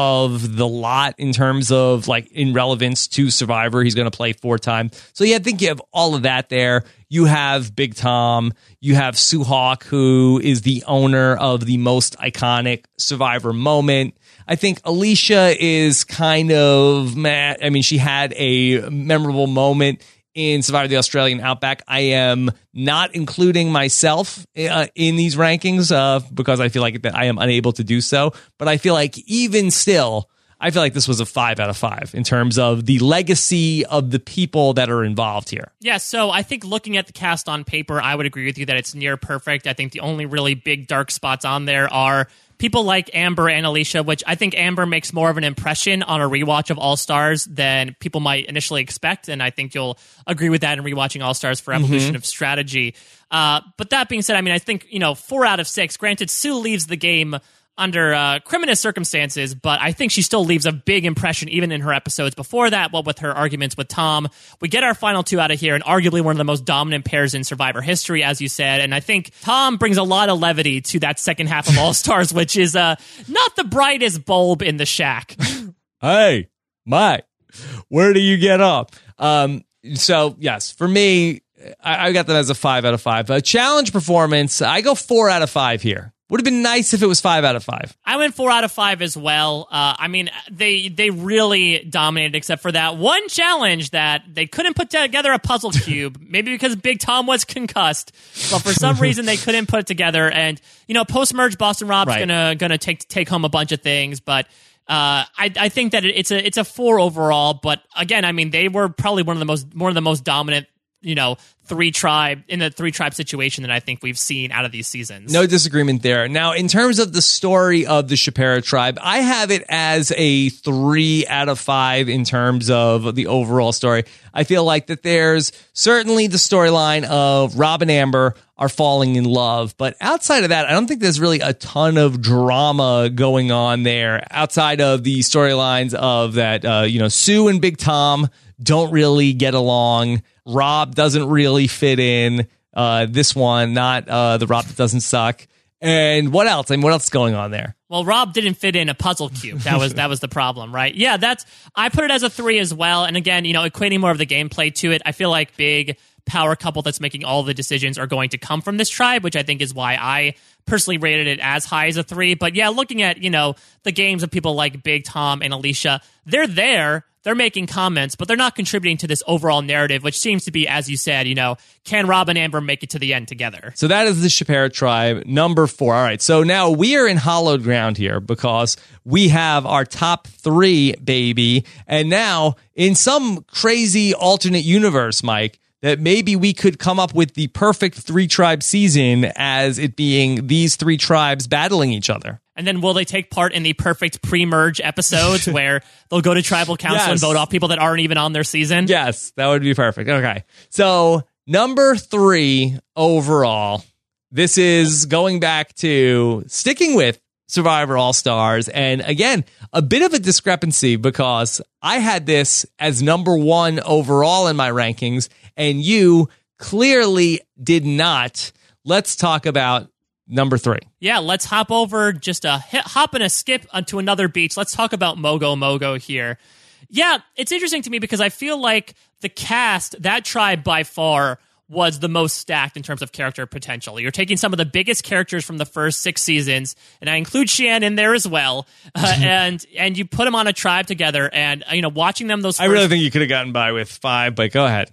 of the lot in terms of like in relevance to Survivor. He's going to play four times. So yeah, I think you have all of that there. You have Big Tom. You have Sue Hawk, who is the owner of the most iconic Survivor moment. I think Alicia is kind of meh. I mean, she had a memorable moment in Survivor the Australian Outback. I am not including myself uh, in these rankings uh, because I feel like that I am unable to do so. But I feel like even still, I feel like this was a five out of five in terms of the legacy of the people that are involved here. Yeah, so I think looking at the cast on paper, I would agree with you that it's near perfect. I think the only really big dark spots on there are people like Amber and Alicia, which I think Amber makes more of an impression on a rewatch of All Stars than people might initially expect, and I think you'll agree with that in rewatching All Stars for Evolution mm-hmm. of Strategy. Uh, but that being said, I mean, I think, you know, four out of six, granted, Sue leaves the game under uh, criminous circumstances, but I think she still leaves a big impression even in her episodes before that, what with her arguments with Tom. We get our final two out of here, and arguably one of the most dominant pairs in Survivor history, as you said, and I think Tom brings a lot of levity to that second half of All Stars, which is uh, not the brightest bulb in the shack. Hey, Mike, where do you get up? Um, so, yes, for me, I, I got that as a five out of five. A challenge performance, I go four out of five here. Would have been nice if it was five out of five. I went four out of five as well. Uh, I mean, they they really dominated, except for that one challenge that they couldn't put together a puzzle cube. Maybe because Big Tom was concussed, but for some reason they couldn't put it together. And you know, post merge, Boston Rob's right. gonna gonna take take home a bunch of things, but. Uh, I, I think that it's a it's a four overall. But again, I mean, they were probably one of the most one of the most dominant, you know, three tribe in the three tribe situation that I think we've seen out of these seasons. No disagreement there. Now, in terms of the story of the Shapiro tribe, I have it as a three out of five in terms of the overall story. I feel like that there's certainly the storyline of Rob and Amber are falling in love, but outside of that, I don't think there's really a ton of drama going on there outside of the storylines of that, uh, you know, Sue and Big Tom don't really get along. Rob doesn't really fit in uh, this one, not uh, the Rob that doesn't suck. And what else? I mean, what else is going on there? Well, Rob didn't fit in a puzzle cube. That was that was the problem, right? Yeah, that's. I put it as a three as well. And again, you know, equating more of the gameplay to it, I feel like big power couple that's making all the decisions are going to come from this tribe, which I think is why I personally rated it as high as a three. But yeah, looking at, you know, the games of people like Big Tom and Alicia, they're there. They're making comments, but they're not contributing to this overall narrative, which seems to be, as you said, you know, can Rob and Amber make it to the end together? So that is the Shapiro tribe, number four. All right, so now we are in hallowed ground here because we have our top three, baby. And now, in some crazy alternate universe, Mike, that maybe we could come up with the perfect three-tribe season as it being these three tribes battling each other. And then will they take part in the perfect pre-merge episodes where they'll go to tribal council yes. and vote off people that aren't even on their season? Yes, that would be perfect. Okay. So number three overall, this is going back to sticking with Survivor All-Stars. And again, a bit of a discrepancy because I had this as number one overall in my rankings and you clearly did not. Let's talk about number three. Yeah, let's hop over just a hit, hop and a skip onto another beach. Let's talk about Mogo Mogo here. Yeah, it's interesting to me because I feel like the cast, that tribe by far was the most stacked in terms of character potential. You're taking some of the biggest characters from the first six seasons, and I include Cheyenne in there as well, uh, and and you put them on a tribe together, and you know, watching them those first... I really think you could have gotten by with five, but go ahead.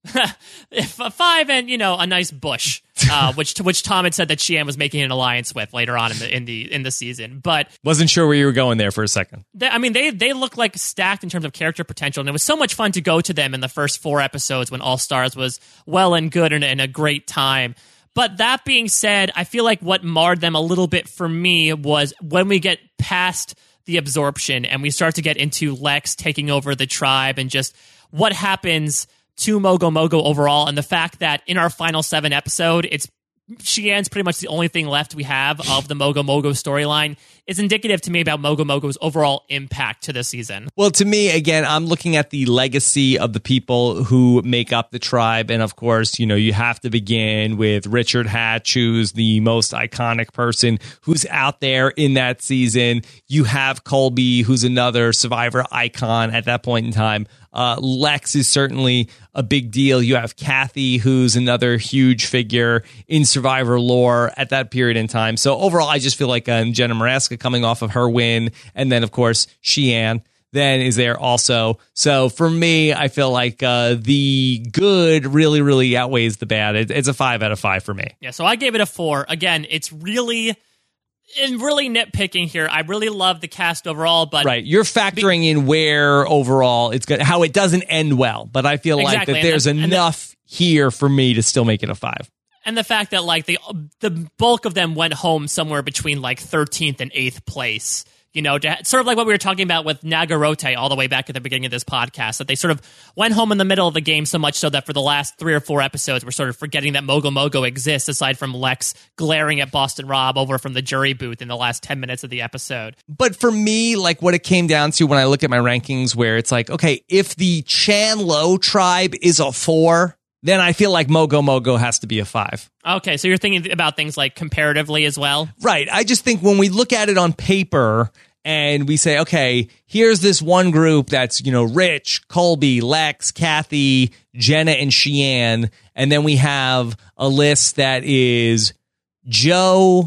If uh, five and you know a nice bush, uh, which to which Tom had said that Cheyenne was making an alliance with later on in the in the in the season, but wasn't sure where you were going there for a second. They, I mean, they they look like stacked in terms of character potential, and it was so much fun to go to them in the first four episodes when All Stars was well and good and, and a great time. But that being said, I feel like what marred them a little bit for me was when we get past the absorption and we start to get into Lex taking over the tribe and just what happens to Mogo Mogo overall, and the fact that in our final seven episode, it's Xian's pretty much the only thing left we have of the Mogo Mogo storyline, is indicative to me about Mogo Mogo's overall impact to this season. Well, to me, again, I'm looking at the legacy of the people who make up the tribe. And of course, you know, you have to begin with Richard Hatch, who's the most iconic person who's out there in that season. You have Colby, who's another Survivor icon at that point in time. Uh, Lex is certainly a big deal. You have Kathy, who's another huge figure in Survivor lore at that period in time. So overall, I just feel like um, Jenna Maraska coming off of her win, and then, of course, Xian then is there also. So for me, I feel like uh, the good really, really outweighs the bad. It, it's a five out of five for me. Yeah, so I gave it a four. Again, it's really... And really nitpicking here. I really love the cast overall, but right, you're factoring be- in where overall it's good, how it doesn't end well. But I feel exactly. like that there's and the, enough and the, here for me to still make it a five. And the fact that like the the bulk of them went home somewhere between like thirteenth and eighth place. You know, to, sort of like what we were talking about with Nagarote all the way back at the beginning of this podcast, that they sort of went home in the middle of the game so much so that for the last three or four episodes, we're sort of forgetting that Mogo Mogo exists, aside from Lex glaring at Boston Rob over from the jury booth in the last ten minutes of the episode. But for me, like what it came down to when I look at my rankings, where it's like, okay, if the Chan Lo tribe is a four, then I feel like Mogo Mogo has to be a five. Okay, so you're thinking about things like comparatively as well? Right. I just think when we look at it on paper and we say, okay, here's this one group that's, you know, Rich, Colby, Lex, Kathy, Jenna, and Xian, and then we have a list that is Joe,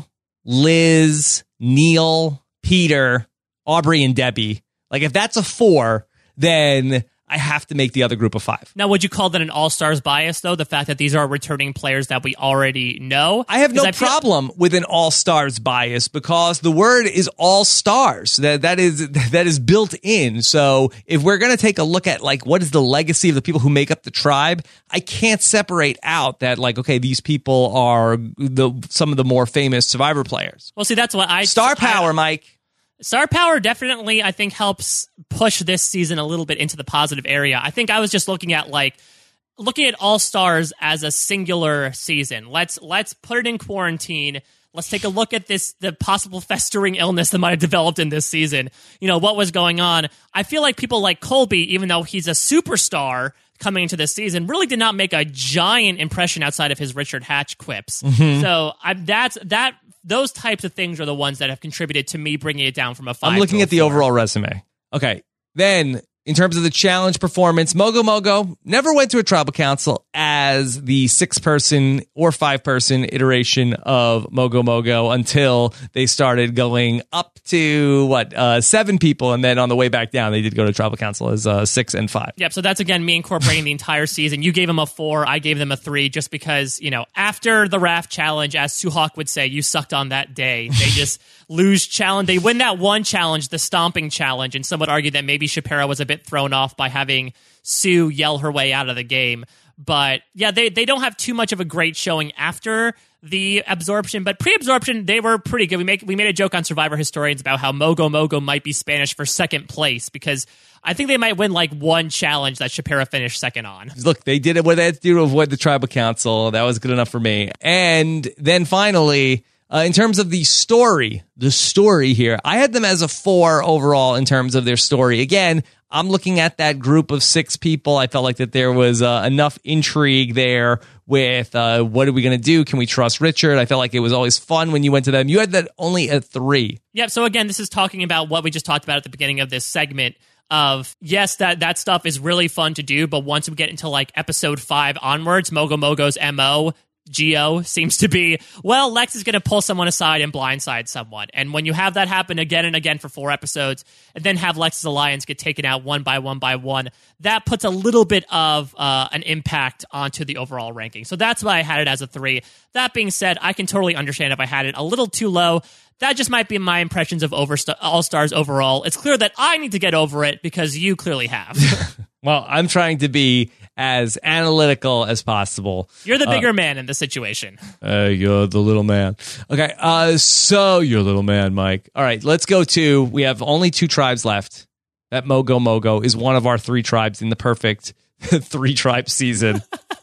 Liz, Neil, Peter, Aubrey, and Debbie. Like, if that's a four, then I have to make the other group a five. Now, would you call that an all-stars bias, though? The fact that these are returning players that we already know? I have no I feel- problem with an all-stars bias because the word is all-stars. That that is that is built in. So if we're going to take a look at like what is the legacy of the people who make up the tribe, I can't separate out that like, okay, these people are the some of the more famous Survivor players. Well, see, that's what I... Star power, I, Mike. Star power definitely, I think, helps push this season a little bit into the positive area. I think I was just looking at like looking at All Stars as a singular season. Let's let's put it in quarantine. Let's take a look at this the possible festering illness that might have developed in this season. You know, what was going on? I feel like people like Colby, even though he's a superstar coming into this season, really did not make a giant impression outside of his Richard Hatch quips. Mm-hmm. So I, that's that. Those types of things are the ones that have contributed to me bringing it down from a five. I'm looking to a at the four. overall resume. Okay. Then, in terms of the challenge performance, Mogo Mogo never went to a tribal council as the six-person or five-person iteration of Mogo Mogo until they started going up to, what, uh, seven people, and then on the way back down, they did go to tribal council as uh, six and five. Yep, so that's, again, me incorporating the entire season. You gave them a four, I gave them a three, just because, you know, after the Raft Challenge, as Suhawk would say, you sucked on that day. They just lose challenge. They win that one challenge, the stomping challenge, and some would argue that maybe Shapiro was a bit thrown off by having Sue yell her way out of the game. But yeah, they, they don't have too much of a great showing after the absorption, but pre-absorption, they were pretty good. We make we made a joke on Survivor Historians about how Mogo Mogo might be Spanish for second place because I think they might win like one challenge that Shapiro finished second on. Look, they did it what they had to do to avoid the tribal council. That was good enough for me. And then finally, Uh, in terms of the story, the story here, I had them as a four overall in terms of their story. Again, I'm looking at that group of six people. I felt like that there was uh, enough intrigue there with uh, what are we going to do? Can we trust Richard? I felt like it was always fun when you went to them. You had that only at three. Yep. So again, this is talking about what we just talked about at the beginning of this segment. Of yes, that that stuff is really fun to do, but once we get into like episode five onwards, Mogo Mogo's M O. Geo seems to be, well, Lex is going to pull someone aside and blindside someone. And when you have that happen again and again for four episodes, and then have Lex's alliance get taken out one by one by one, that puts a little bit of uh, an impact onto the overall ranking. So that's why I had it as a three. That being said, I can totally understand if I had it a little too low. That just might be my impressions of over All-Stars overall. It's clear that I need to get over it because you clearly have. Well, I'm trying to be as analytical as possible. You're the bigger uh, man in this situation. Uh, you're the little man. Okay, uh, so you're a little man, Mike. All right, let's go to, we have only two tribes left. That Mogo Mogo is one of our three tribes in the perfect three-tribe season.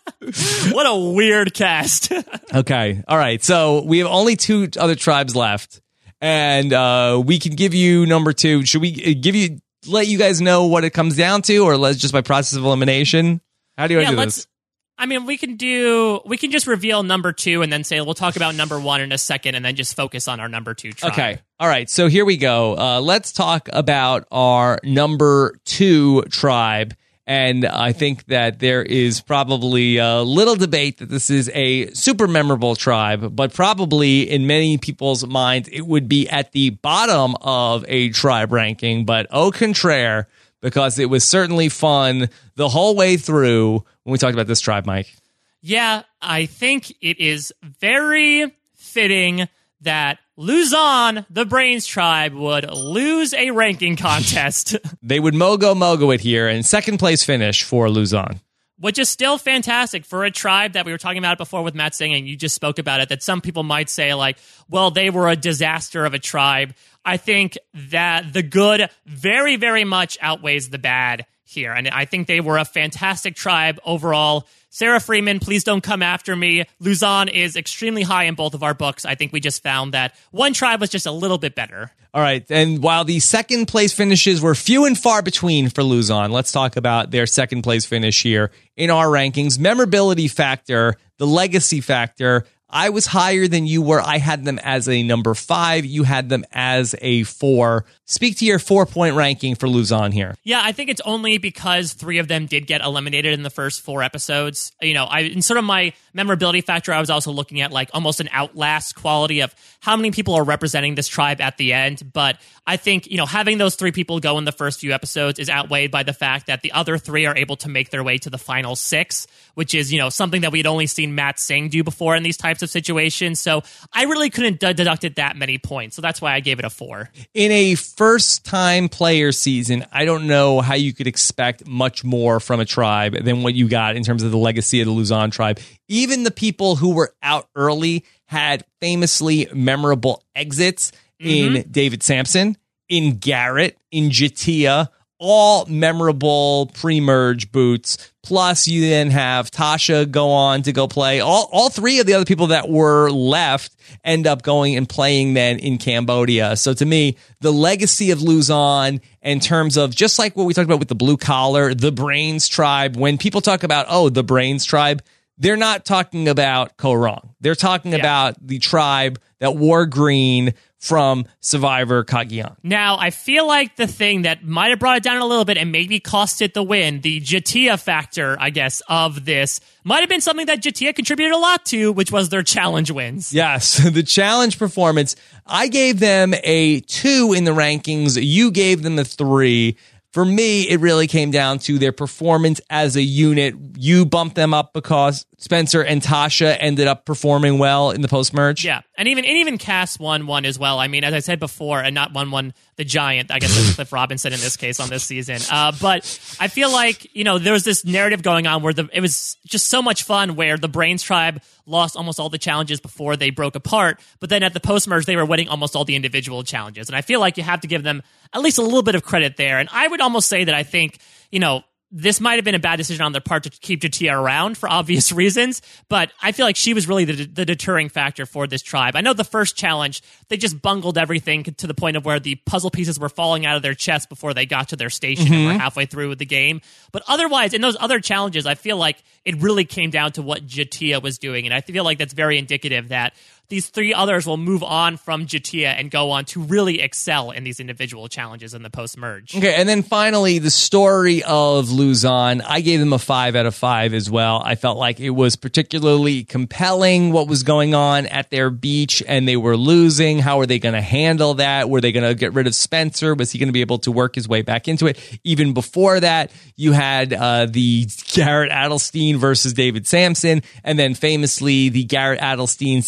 What a weird cast. Okay, all right, so we have only two other tribes left, and uh, we can give you number two. Should we give you, let you guys know what it comes down to, or let's just by process of elimination? How do you want yeah, to do let's, this? I mean, we can do, we can just reveal number two and then say we'll talk about number one in a second and then just focus on our number two tribe. Okay. All right. So here we go. Uh, let's talk about our number two tribe. And I think that there is probably a little debate that this is a super memorable tribe, but probably in many people's minds, it would be at the bottom of a tribe ranking. But au contraire, because it was certainly fun the whole way through when we talked about this tribe, Mike. Yeah, I think it is very fitting that Luzon, the Brains tribe, would lose a ranking contest. They would Mogo Mogo it here, and second place finish for Luzon. Which is still fantastic for a tribe that we were talking about before with Matt Singh, and you just spoke about it, that some people might say, like, well, they were a disaster of a tribe. I think that the good very, very much outweighs the bad here, and I think they were a fantastic tribe overall. Sarah Freeman, please don't come after me. Luzon is extremely high in both of our books. I think we just found that one tribe was just a little bit better. All right, and while the second place finishes were few and far between for Luzon, let's talk about their second place finish here in our rankings. Memorability factor, the legacy factor. I was higher than you were. I had them as a number five. You had them as a four. Speak to your four-point ranking for Luzon here. Yeah, I think it's only because three of them did get eliminated in the first four episodes. You know, I in sort of my memorability factor, I was also looking at like almost an outlast quality of how many people are representing this tribe at the end. But I think, you know, having those three people go in the first few episodes is outweighed by the fact that the other three are able to make their way to the final six, which is, you know, something that we'd only seen Matt Singh do before in these types of situations. So I really couldn't d- deduct that many points. So that's why I gave it a four. In a first-time player season, I don't know how you could expect much more from a tribe than what you got in terms of the legacy of the Luzon tribe. Even the people who were out early had famously memorable exits mm-hmm. in David Sampson, in Garrett, in Jatia, all memorable pre-merge boots. Plus, you then have Tasha go on to go play. All all three of the other people that were left end up going and playing then in Cambodia. So to me, the legacy of Luzon in terms of just like what we talked about with the blue collar, the Brains tribe, when people talk about, oh, the Brains tribe, they're not talking about Ko Rong. They're talking yeah. about the tribe that wore green from Survivor Cagayan. Now, I feel like the thing that might have brought it down a little bit and maybe cost it the win, the Jatia factor, I guess, of this, might have been something that Jatia contributed a lot to, which was their challenge wins. Yes, the challenge performance. I gave them a two in the rankings. You gave them a three. For me, it really came down to their performance as a unit. You bumped them up because Spencer and Tasha ended up performing well in the post-merge. Yeah, and even and even Cass won one as well. I mean, as I said before, and not one one the Giant. I guess that's Cliff Robinson in this case on this season. Uh, but I feel like, you know, there was this narrative going on where the it was just so much fun where the Brains tribe lost almost all the challenges before they broke apart, but then at the post-merge, they were winning almost all the individual challenges. And I feel like you have to give them at least a little bit of credit there. And I would almost say that I think, you know, this might have been a bad decision on their part to keep Jatia around for obvious reasons, but I feel like she was really the, the deterring factor for this tribe. I know the first challenge, they just bungled everything to the point of where the puzzle pieces were falling out of their chest before they got to their station mm-hmm. and were halfway through with the game. But otherwise, in those other challenges, I feel like it really came down to what Jatia was doing, and I feel like that's very indicative that these three others will move on from Jatia and go on to really excel in these individual challenges in the post-merge. Okay, and then finally, the story of Luzon. I gave them a five out of five as well. I felt like it was particularly compelling what was going on at their beach, and they were losing. How are they going to handle that? Were they going to get rid of Spencer? Was he going to be able to work his way back into it? Even before that, you had uh, the Garrett Adelstein versus David Sampson, and then famously, the Garrett Adelstein says that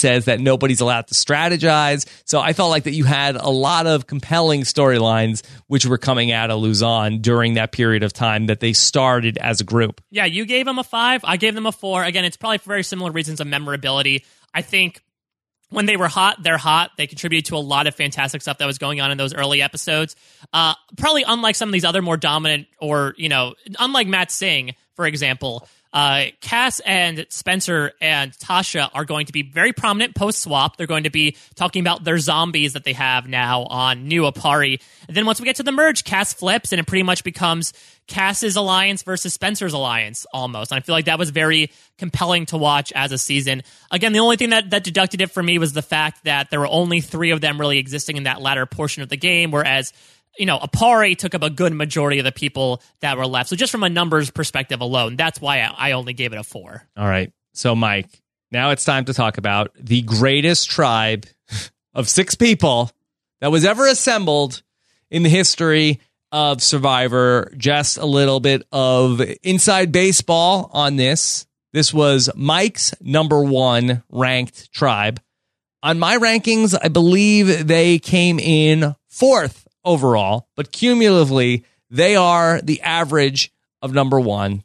nobody's allowed to strategize. So I felt like that you had a lot of compelling storylines which were coming out of Luzon during that period of time that they started as a group. Yeah, you gave them a five. I gave them a four. Again, it's probably for very similar reasons of memorability. I think when they were hot, they're hot. They contributed to a lot of fantastic stuff that was going on in those early episodes. Uh, probably unlike some of these other more dominant or, you know, unlike Matt Singh, for example, uh, Cass and Spencer and Tasha are going to be very prominent post-swap. They're going to be talking about their zombies that they have now on New Apari. And then once we get to the merge, Cass flips and it pretty much becomes Cass's alliance versus Spencer's alliance almost. And I feel like that was very compelling to watch as a season. Again, the only thing that, that deducted it for me was the fact that there were only three of them really existing in that latter portion of the game, whereas, you know, Apari took up a good majority of the people that were left. So just from a numbers perspective alone, that's why I, I only gave it a four. All right. So, Mike, now it's time to talk about the greatest tribe of six people that was ever assembled in the history of Survivor. Just a little bit of inside baseball on this. This was Mike's number one ranked tribe. On my rankings, I believe they came in fourth overall, but cumulatively, they are the average of number one.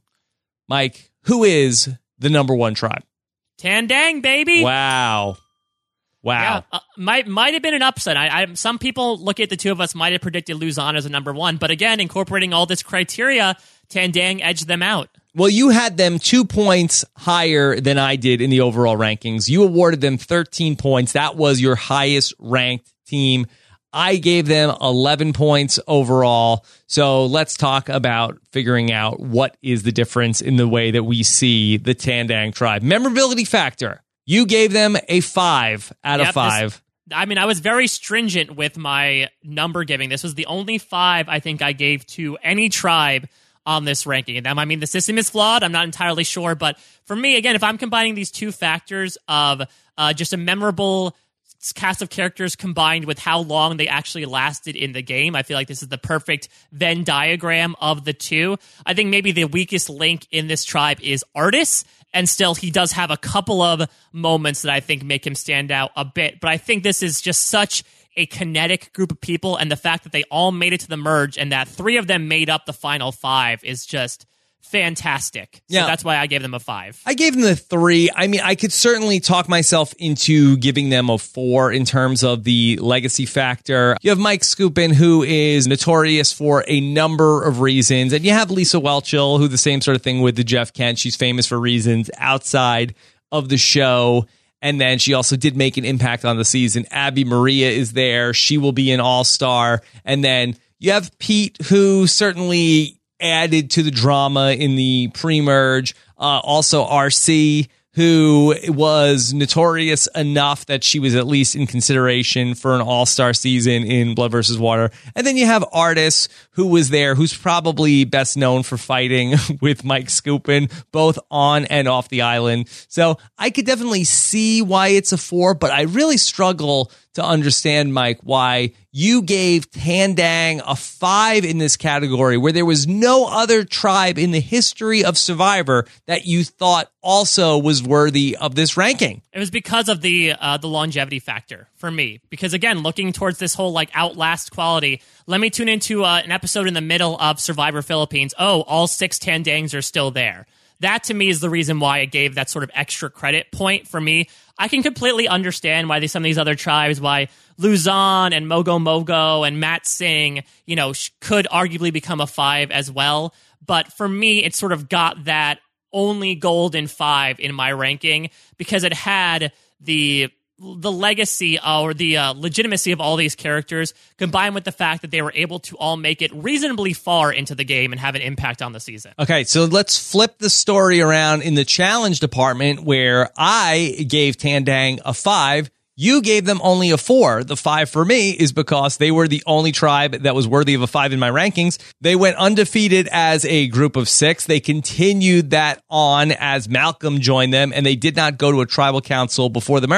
Mike, who is the number one tribe? Tandang, baby. Wow. Wow. Yeah, uh, might might have been an upset. I, I some people look at the two of us might have predicted Luzon as a number one, but again, incorporating all this criteria, Tandang edged them out. Well, you had them two points higher than I did in the overall rankings. You awarded them thirteen points. That was your highest ranked team. I gave them eleven points overall. So let's talk about figuring out what is the difference in the way that we see the Tandang tribe. Memorability factor. You gave them a five out yep, of five. This, I mean, I was very stringent with my number giving. This was the only five I think I gave to any tribe on this ranking. And I mean, the system is flawed. I'm not entirely sure. But for me, again, if I'm combining these two factors of uh, just a memorable cast of characters combined with how long they actually lasted in the game, I feel like this is the perfect Venn diagram of the two. I think maybe the weakest link in this tribe is Artis, and still he does have a couple of moments that I think make him stand out a bit. But I think this is just such a kinetic group of people, and the fact that they all made it to the merge and that three of them made up the final five is just fantastic. So yeah. That's why I gave them a five. I gave them a three. I mean, I could certainly talk myself into giving them a four in terms of the legacy factor. You have Mike Skupin, who is notorious for a number of reasons. And you have Lisa Whelchel, who the same sort of thing with the Jeff Kent. She's famous for reasons outside of the show. And then she also did make an impact on the season. Abby Maria is there. She will be an all-star. And then you have Pete, who certainly added to the drama in the pre-merge. Uh, also R C, who was notorious enough that she was at least in consideration for an all-star season in Blood versus Water. And then you have Artis, who was there, who's probably best known for fighting with Mike Skupin, both on and off the island. So I could definitely see why it's a four, but I really struggle to understand, Mike, why you gave Tandang a five in this category where there was no other tribe in the history of Survivor that you thought also was worthy of this ranking. It was because of the uh, the longevity factor for me. Because again, looking towards this whole like outlast quality, let me tune into uh, an episode in the middle of Survivor Philippines. Oh, all six Tandangs are still there. That to me is the reason why I gave that sort of extra credit point for me. I can completely understand why some of these other tribes, why Luzon and Mogo Mogo and Matt Singh, you know, could arguably become a five as well. But for me, it sort of got that only golden five in my ranking because it had the the legacy or the uh, legitimacy of all these characters combined with the fact that they were able to all make it reasonably far into the game and have an impact on the season. Okay, so let's flip the story around in the challenge department where I gave Tandang a five. You gave them only a four. The five for me is because they were the only tribe that was worthy of a five in my rankings. They went undefeated as a group of six. They continued that on as Malcolm joined them, and they did not go to a tribal council before the merge.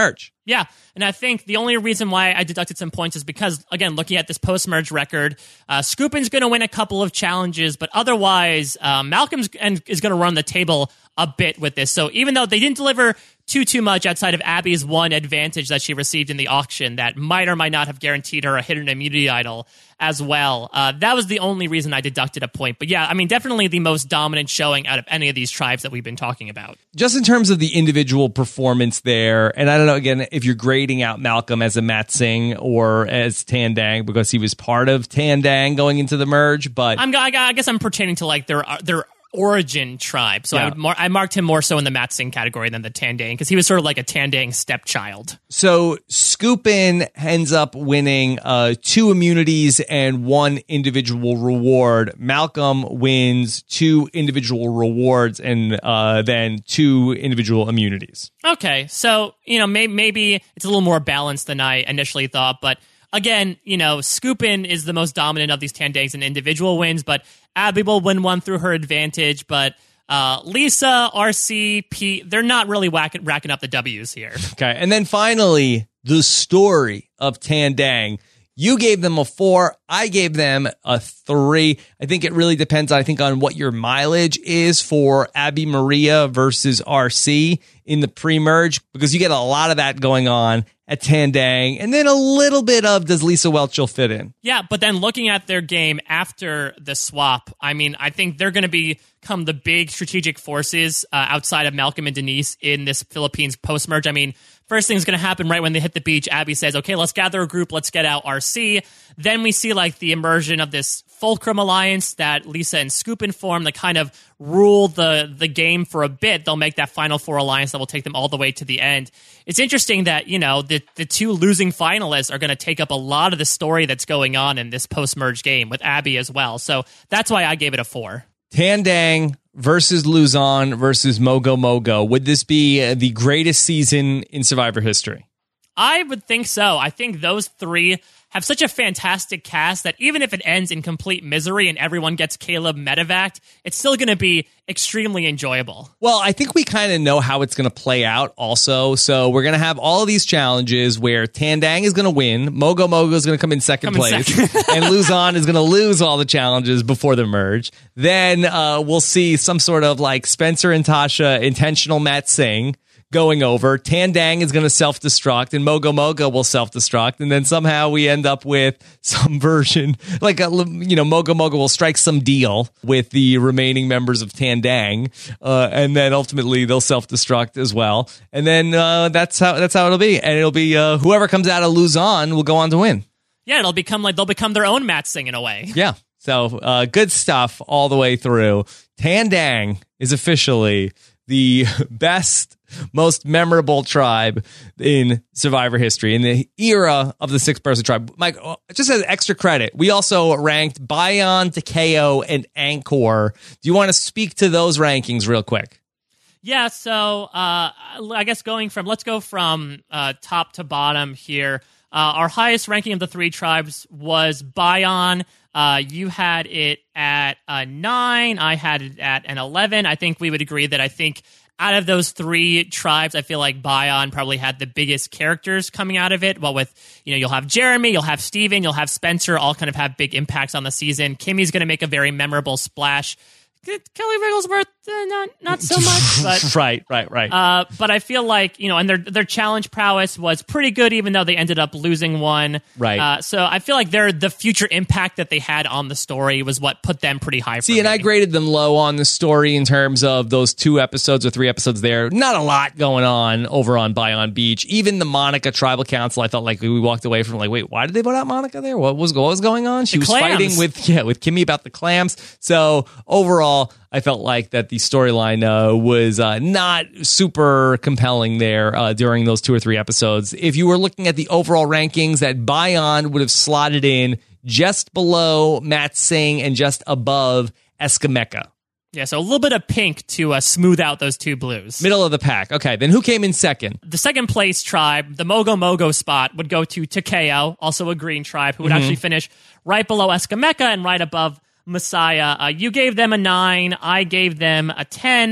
Yeah, and I think the only reason why I deducted some points is because, again, looking at this post-merge record, uh, Skupin's going to win a couple of challenges, but otherwise, uh, Malcolm's and is going to run the table a bit with this. So even though they didn't deliver too, too much outside of Abby's one advantage that she received in the auction that might or might not have guaranteed her a hidden immunity idol as well, uh, that was the only reason I deducted a point. But yeah, I mean, definitely the most dominant showing out of any of these tribes that we've been talking about. Just in terms of the individual performance there, and I don't know, again, if you're grading out Malcolm as a Mat Singh or as Tandang because he was part of Tandang going into the merge, but... I'm, I guess I'm pertaining to like their their origin tribe. So yeah. I would more, I marked him more so in the Mat Singh category than the Tandang because he was sort of like a Tandang stepchild. So Skupin ends up winning uh, two immunities and one individual reward. Malcolm wins two individual rewards and uh, then two individual immunities. Okay, so you know may- maybe it's a little more balanced than I initially thought, but again, you know, Skupin is the most dominant of these Tandangs in individual wins, but Abby will win one through her advantage, but uh, Lisa, R C, Pete, they're not really whacking, racking up the W's here. Okay, and then finally, the story of Tandang. You gave them a four. I gave them a three. I think it really depends, I think, on what your mileage is for Abby Maria versus R C in the pre-merge, because you get a lot of that going on at Tandang, and then a little bit of does Lisa Whelchel fit in? Yeah, but then looking at their game after the swap, I mean, I think they're going to become the big strategic forces uh, outside of Malcolm and Denise in this Philippines post-merge. I mean, first thing's going to happen right when they hit the beach. Abby says, okay, let's gather a group. Let's get out R C. Then we see like the immersion of this Fulcrum alliance that Lisa and Skupin form that kind of rule the, the game for a bit. They'll make that Final Four alliance that will take them all the way to the end. It's interesting that, you know, the, the two losing finalists are going to take up a lot of the story that's going on in this post-merge game with Abby as well. So that's why I gave it a four. Tandang versus Luzon versus Mogo Mogo. Would this be the greatest season in Survivor history? I would think so. I think those three have such a fantastic cast that even if it ends in complete misery and everyone gets Caleb medevaced, it's still going to be extremely enjoyable. Well, I think we kind of know how it's going to play out also. So we're going to have all of these challenges where Tandang is going to win, Mogo Mogo is going to come in second come place, in second. and Luzon is going to lose all the challenges before the merge. Then uh, we'll see some sort of like Spencer and Tasha intentional Mat Singh going over. Tandang is going to self-destruct and Mogo Mogo will self-destruct, and then somehow we end up with some version like a, you know Mogo Mogo will strike some deal with the remaining members of Tandang, uh, and then ultimately they'll self-destruct as well, and then uh, that's how that's how it'll be, and it'll be uh, whoever comes out of Luzon will go on to win. Yeah, it'll become like they'll become their own Mat Singh in a way. Yeah, so uh, good stuff all the way through. Tandang is officially the best, most memorable tribe in Survivor history, in the era of the six-person tribe. Mike, just as extra credit, we also ranked Bayon, Takeo, and Angkor. Do you want to speak to those rankings real quick? Yeah, so uh, I guess going from, let's go from uh, top to bottom here. Uh, our highest ranking of the three tribes was Bayon. Uh, you had it at a nine. I had it at an eleven. I think we would agree that I think out of those three tribes, I feel like Bayon probably had the biggest characters coming out of it. Well, with, you know, you'll have Jeremy, you'll have Steven, you'll have Spencer, all kind of have big impacts on the season. Kimmy's going to make a very memorable splash. Kelly Wigglesworth, uh, not not so much, but right, right, right. Uh, but I feel like, you know, and their their challenge prowess was pretty good, even though they ended up losing one. Right. Uh, so I feel like their the future impact that they had on the story was what put them pretty high. See, for and me. I graded them low on the story in terms of those two episodes or three episodes there. Not a lot going on over on Bayon Beach. Even the Monica Tribal Council, I felt like we walked away from like, wait, why did they vote out Monica there? What was what was going on? She the was clams. fighting with yeah with Kimmy about the clams. So overall, I felt like that the storyline uh, was uh, not super compelling there uh, during those two or three episodes. If you were looking at the overall rankings, that Bayon would have slotted in just below Mat Singh and just above Eskameka. Yeah, so a little bit of pink to uh, smooth out those two blues. Middle of the pack. Okay, then who came in second? The second place tribe, the Mogo Mogo spot, would go to Takeo, also a green tribe, who would Mm-hmm. actually finish right below Eskameka and right above Messiah. Uh, you gave them a nine. I gave them a ten.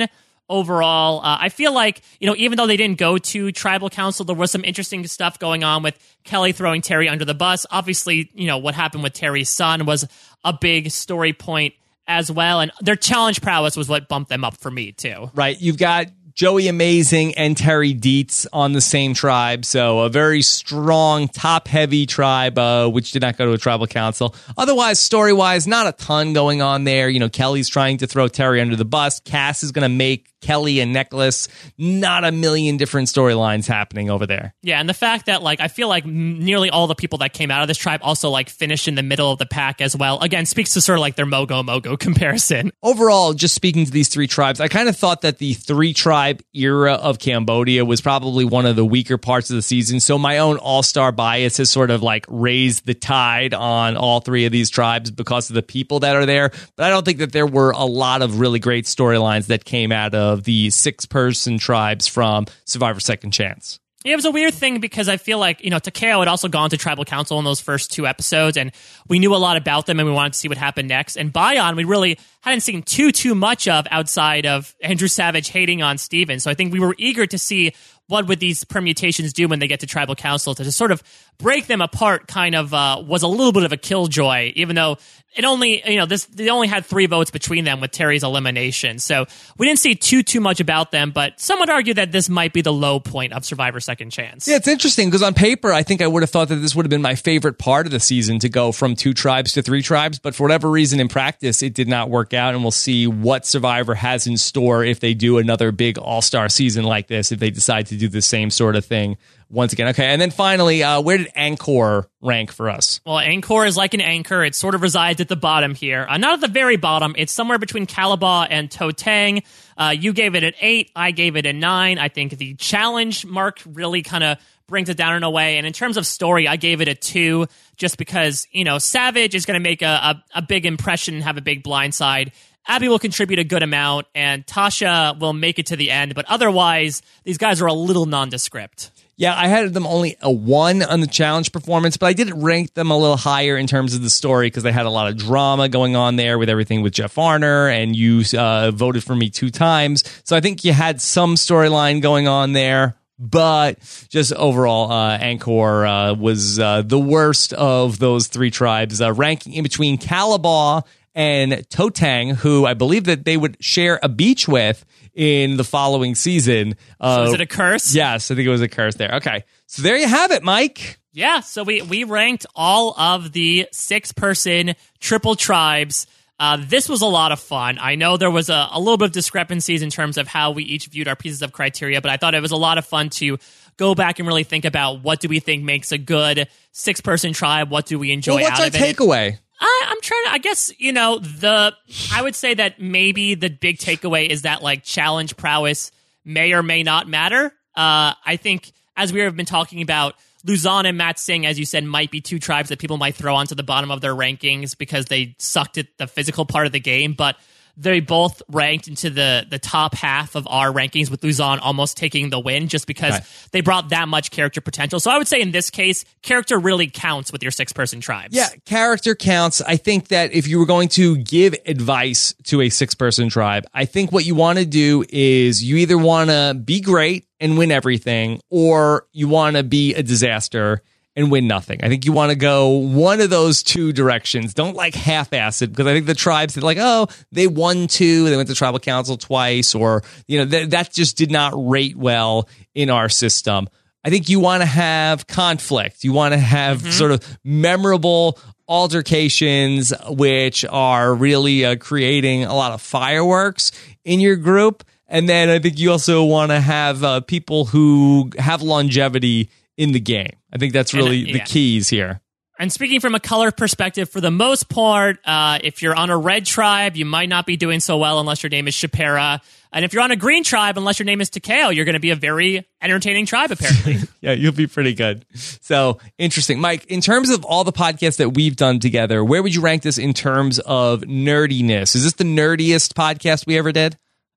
overall. Uh, I feel like, you know, even though they didn't go to tribal council, there was some interesting stuff going on with Kelly throwing Terry under the bus. Obviously, you know, what happened with Terry's son was a big story point as well. And their challenge prowess was what bumped them up for me, too. Right. You've got Joey Amazing and Terry Dietz on the same tribe. So a very strong, top-heavy tribe, uh, which did not go to a tribal council. Otherwise, story-wise, not a ton going on there. You know, Kelly's trying to throw Terry under the bus. Cass is going to make Kelly a necklace. Not a million different storylines happening over there. Yeah, and the fact that, like, I feel like nearly all the people that came out of this tribe also, like, finished in the middle of the pack as well. Again, speaks to sort of, like, their Mogo Mogo comparison. Overall, just speaking to these three tribes, I kind of thought that the three-tribe era of Cambodia was probably one of the weaker parts of the season. So my own all-star bias has sort of, like, raised the tide on all three of these tribes because of the people that are there. But I don't think that there were a lot of really great storylines that came out of of the six-person tribes from Survivor Second Chance. Yeah, it was a weird thing because I feel like, you know, Takeo had also gone to tribal council in those first two episodes, and we knew a lot about them, and we wanted to see what happened next. And Bayon, we really hadn't seen too, too much of outside of Andrew Savage hating on Steven. So I think we were eager to see what would these permutations do when they get to tribal council. To just sort of break them apart kind of uh, was a little bit of a killjoy, even though it only, you know, this they only had three votes between them with Terry's elimination. So we didn't see too, too much about them, but some would argue that this might be the low point of Survivor Second Chance. Yeah, it's interesting because on paper, I think I would have thought that this would have been my favorite part of the season to go from two tribes to three tribes, but for whatever reason in practice, it did not work out, and we'll see what Survivor has in store if they do another big all-star season like this, if they decide to do the same sort of thing once again. Okay, and then finally, uh, where did Angkor rank for us? Well, Angkor is like an anchor. It sort of resides at the bottom here. Uh, not at the very bottom. It's somewhere between Calabaw and To Tang. Uh, you gave it an eight. I gave it a nine. I think the challenge mark really kind of brings it down in a way. And in terms of story, I gave it a two just because, you know, Savage is going to make a, a, a big impression and have a big blindside. Abby will contribute a good amount, and Tasha will make it to the end. But otherwise, these guys are a little nondescript. Yeah, I had them only a one on the challenge performance, but I did rank them a little higher in terms of the story because they had a lot of drama going on there with everything with Jeff Arner, and you uh, voted for me two times. So I think you had some storyline going on there. But just overall, uh, Angkor uh, was uh, the worst of those three tribes, uh, ranking in between Calabaw and To Tang, who I believe that they would share a beach with in the following season. Uh, so is it a curse? Yes, I think it was a curse there. Okay, so there you have it, Mike. Yeah, so we, we ranked all of the six-person triple tribes. Uh, this was a lot of fun. I know there was a, a little bit of discrepancies in terms of how we each viewed our pieces of criteria, but I thought it was a lot of fun to go back and really think about what do we think makes a good six-person tribe, what do we enjoy well, what's out of it. What's our takeaway? I, I'm trying to, I guess, you know, the, I would say that maybe the big takeaway is that, like, challenge prowess may or may not matter. Uh, I think, as we have been talking about, Luzon and Matt Singh, as you said, might be two tribes that people might throw onto the bottom of their rankings because they sucked at the physical part of the game, but they both ranked into the, the top half of our rankings, with Luzon almost taking the win just because okay. they brought that much character potential. So I would say in this case, character really counts with your six-person tribes. Yeah, character counts. I think that if you were going to give advice to a six-person tribe, I think what you want to do is you either want to be great and win everything, or you want to be a disaster and win nothing. I think you want to go one of those two directions. Don't like half-ass it, because I think the tribes that like, oh, they won two, they went to tribal council twice, or, you know, th- that just did not rate well in our system. I think you want to have conflict. You want to have mm-hmm. sort of memorable altercations, which are really uh, creating a lot of fireworks in your group. And then I think you also want to have uh, people who have longevity in the game. I think that's really and, uh, yeah. the keys here. And speaking from a color perspective, for the most part, uh, if you're on a red tribe, you might not be doing so well unless your name is Shapira. And if you're on a green tribe, unless your name is Takeo, you're going to be a very entertaining tribe, apparently. Yeah, you'll be pretty good. So, interesting. Mike, in terms of all the podcasts that we've done together, where would you rank this in terms of nerdiness? Is this the nerdiest podcast we ever did?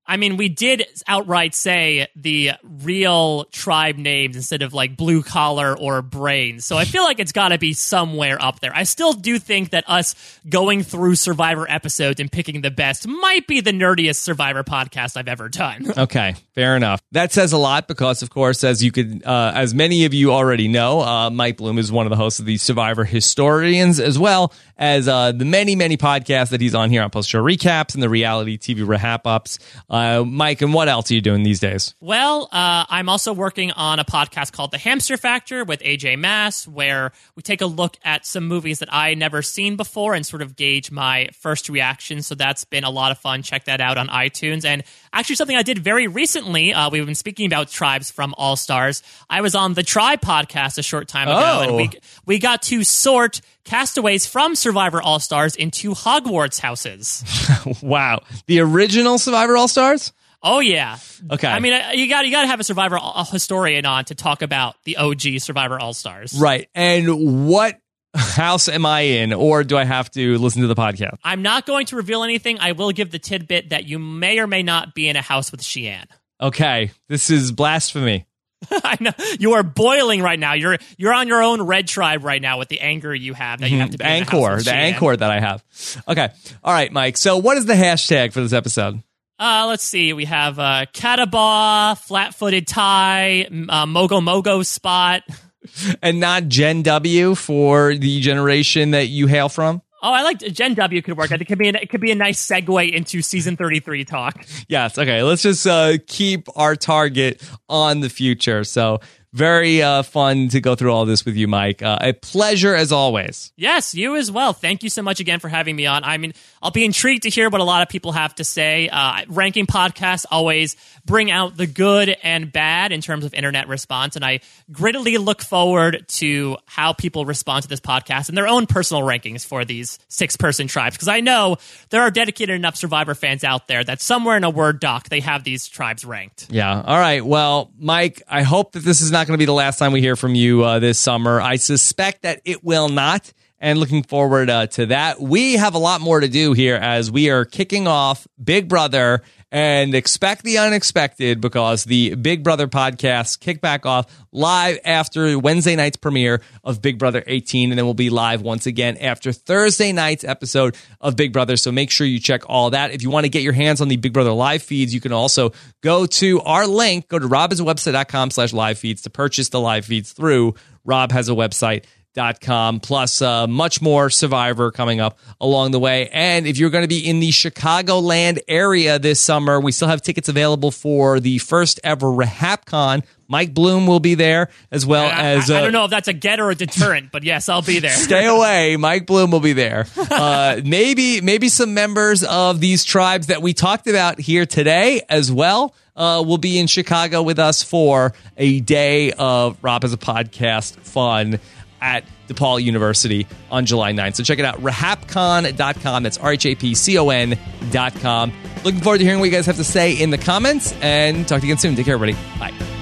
I mean, we did outright say the real tribe names instead of like blue collar or brains. So I feel like it's got to be somewhere up there. I still do think that us going through Survivor episodes and picking the best might be the nerdiest Survivor podcast I've ever done. Okay, fair enough. That says a lot because, of course, as you could, uh, as many of you already know, uh, Mike Bloom is one of the hosts of the Survivor Historians, as well as uh, the many, many podcasts that he's on here on post-show recaps and the reality T V wrap-ups. Uh, Mike, and what else are you doing these days? Well, uh, I'm also working on a podcast called The Hamster Factor with A J Mass, where we take a look at some movies that I never seen before and sort of gauge my first reaction. So that's been a lot of fun. Check that out on iTunes. And actually something I did very recently, uh, we've been speaking about tribes from All Stars. I was on the Tribe podcast a short time ago, oh. and we we got to sort castaways from Survivor All Stars into Hogwarts houses. Wow. The original Survivor All Stars? Oh yeah. Okay. I mean, you got you got to have a Survivor a historian on to talk about the O G Survivor All Stars. Right. And what house am I in, or do I have to listen to the podcast? I'm not going to reveal anything. I will give the tidbit that you may or may not be in a house with Sheehan. Okay. This is blasphemy. I know you are boiling right now. You're you're on your own red tribe right now with the anger you have that you have to be the in anchor, a house with the Sheehan. anchor that I have. Okay. All right, Mike. So what is the hashtag for this episode? Uh, let's see. We have uh, Catabaw, Flat-Footed Tie, uh, Mogo Mogo Spot. And not Gen W for the generation that you hail from? Oh, I like Gen W could work. I think it could be an, it could be a nice segue into season thirty-three talk. Yes. Okay. Let's just uh, keep our target on the future. So very uh, fun to go through all this with you, Mike. Uh, a pleasure as always. Yes, you as well. Thank you so much again for having me on. I mean, I'll be intrigued to hear what a lot of people have to say. Uh, ranking podcasts always bring out the good and bad in terms of internet response, and I greatly look forward to how people respond to this podcast and their own personal rankings for these six-person tribes, because I know there are dedicated enough Survivor fans out there that somewhere in a Word doc they have these tribes ranked. Yeah. All right. Well, Mike, I hope that this is not going to be the last time we hear from you uh, this summer. I suspect that it will not, and looking forward uh, to that. We have a lot more to do here as we are kicking off Big Brother, and expect the unexpected because the Big Brother podcast kick back off live after Wednesday night's premiere of Big Brother eighteen, and then we'll be live once again after Thursday night's episode of Big Brother. So make sure you check all that. If you want to get your hands on the Big Brother live feeds, you can also go to our link, go to robhasawebsite.com slash live feeds to purchase the live feeds through Rob Has a Website. Dot com, plus uh, much more Survivor coming up along the way. And if you're going to be in the Chicagoland area this summer, we still have tickets available for the first ever RehapCon. Mike Bloom will be there, as well I, as... Uh, I, I don't know if that's a get or a deterrent, but yes, I'll be there. Stay away. Mike Bloom will be there. Uh, maybe, maybe some members of these tribes that we talked about here today as well uh, will be in Chicago with us for a day of Rob Has a Podcast fun at DePaul University on July ninth. So check it out, Rehapcon dot com. That's R H A P C O N dot com. Looking forward to hearing what you guys have to say in the comments, and talk to you again soon. Take care, everybody. Bye.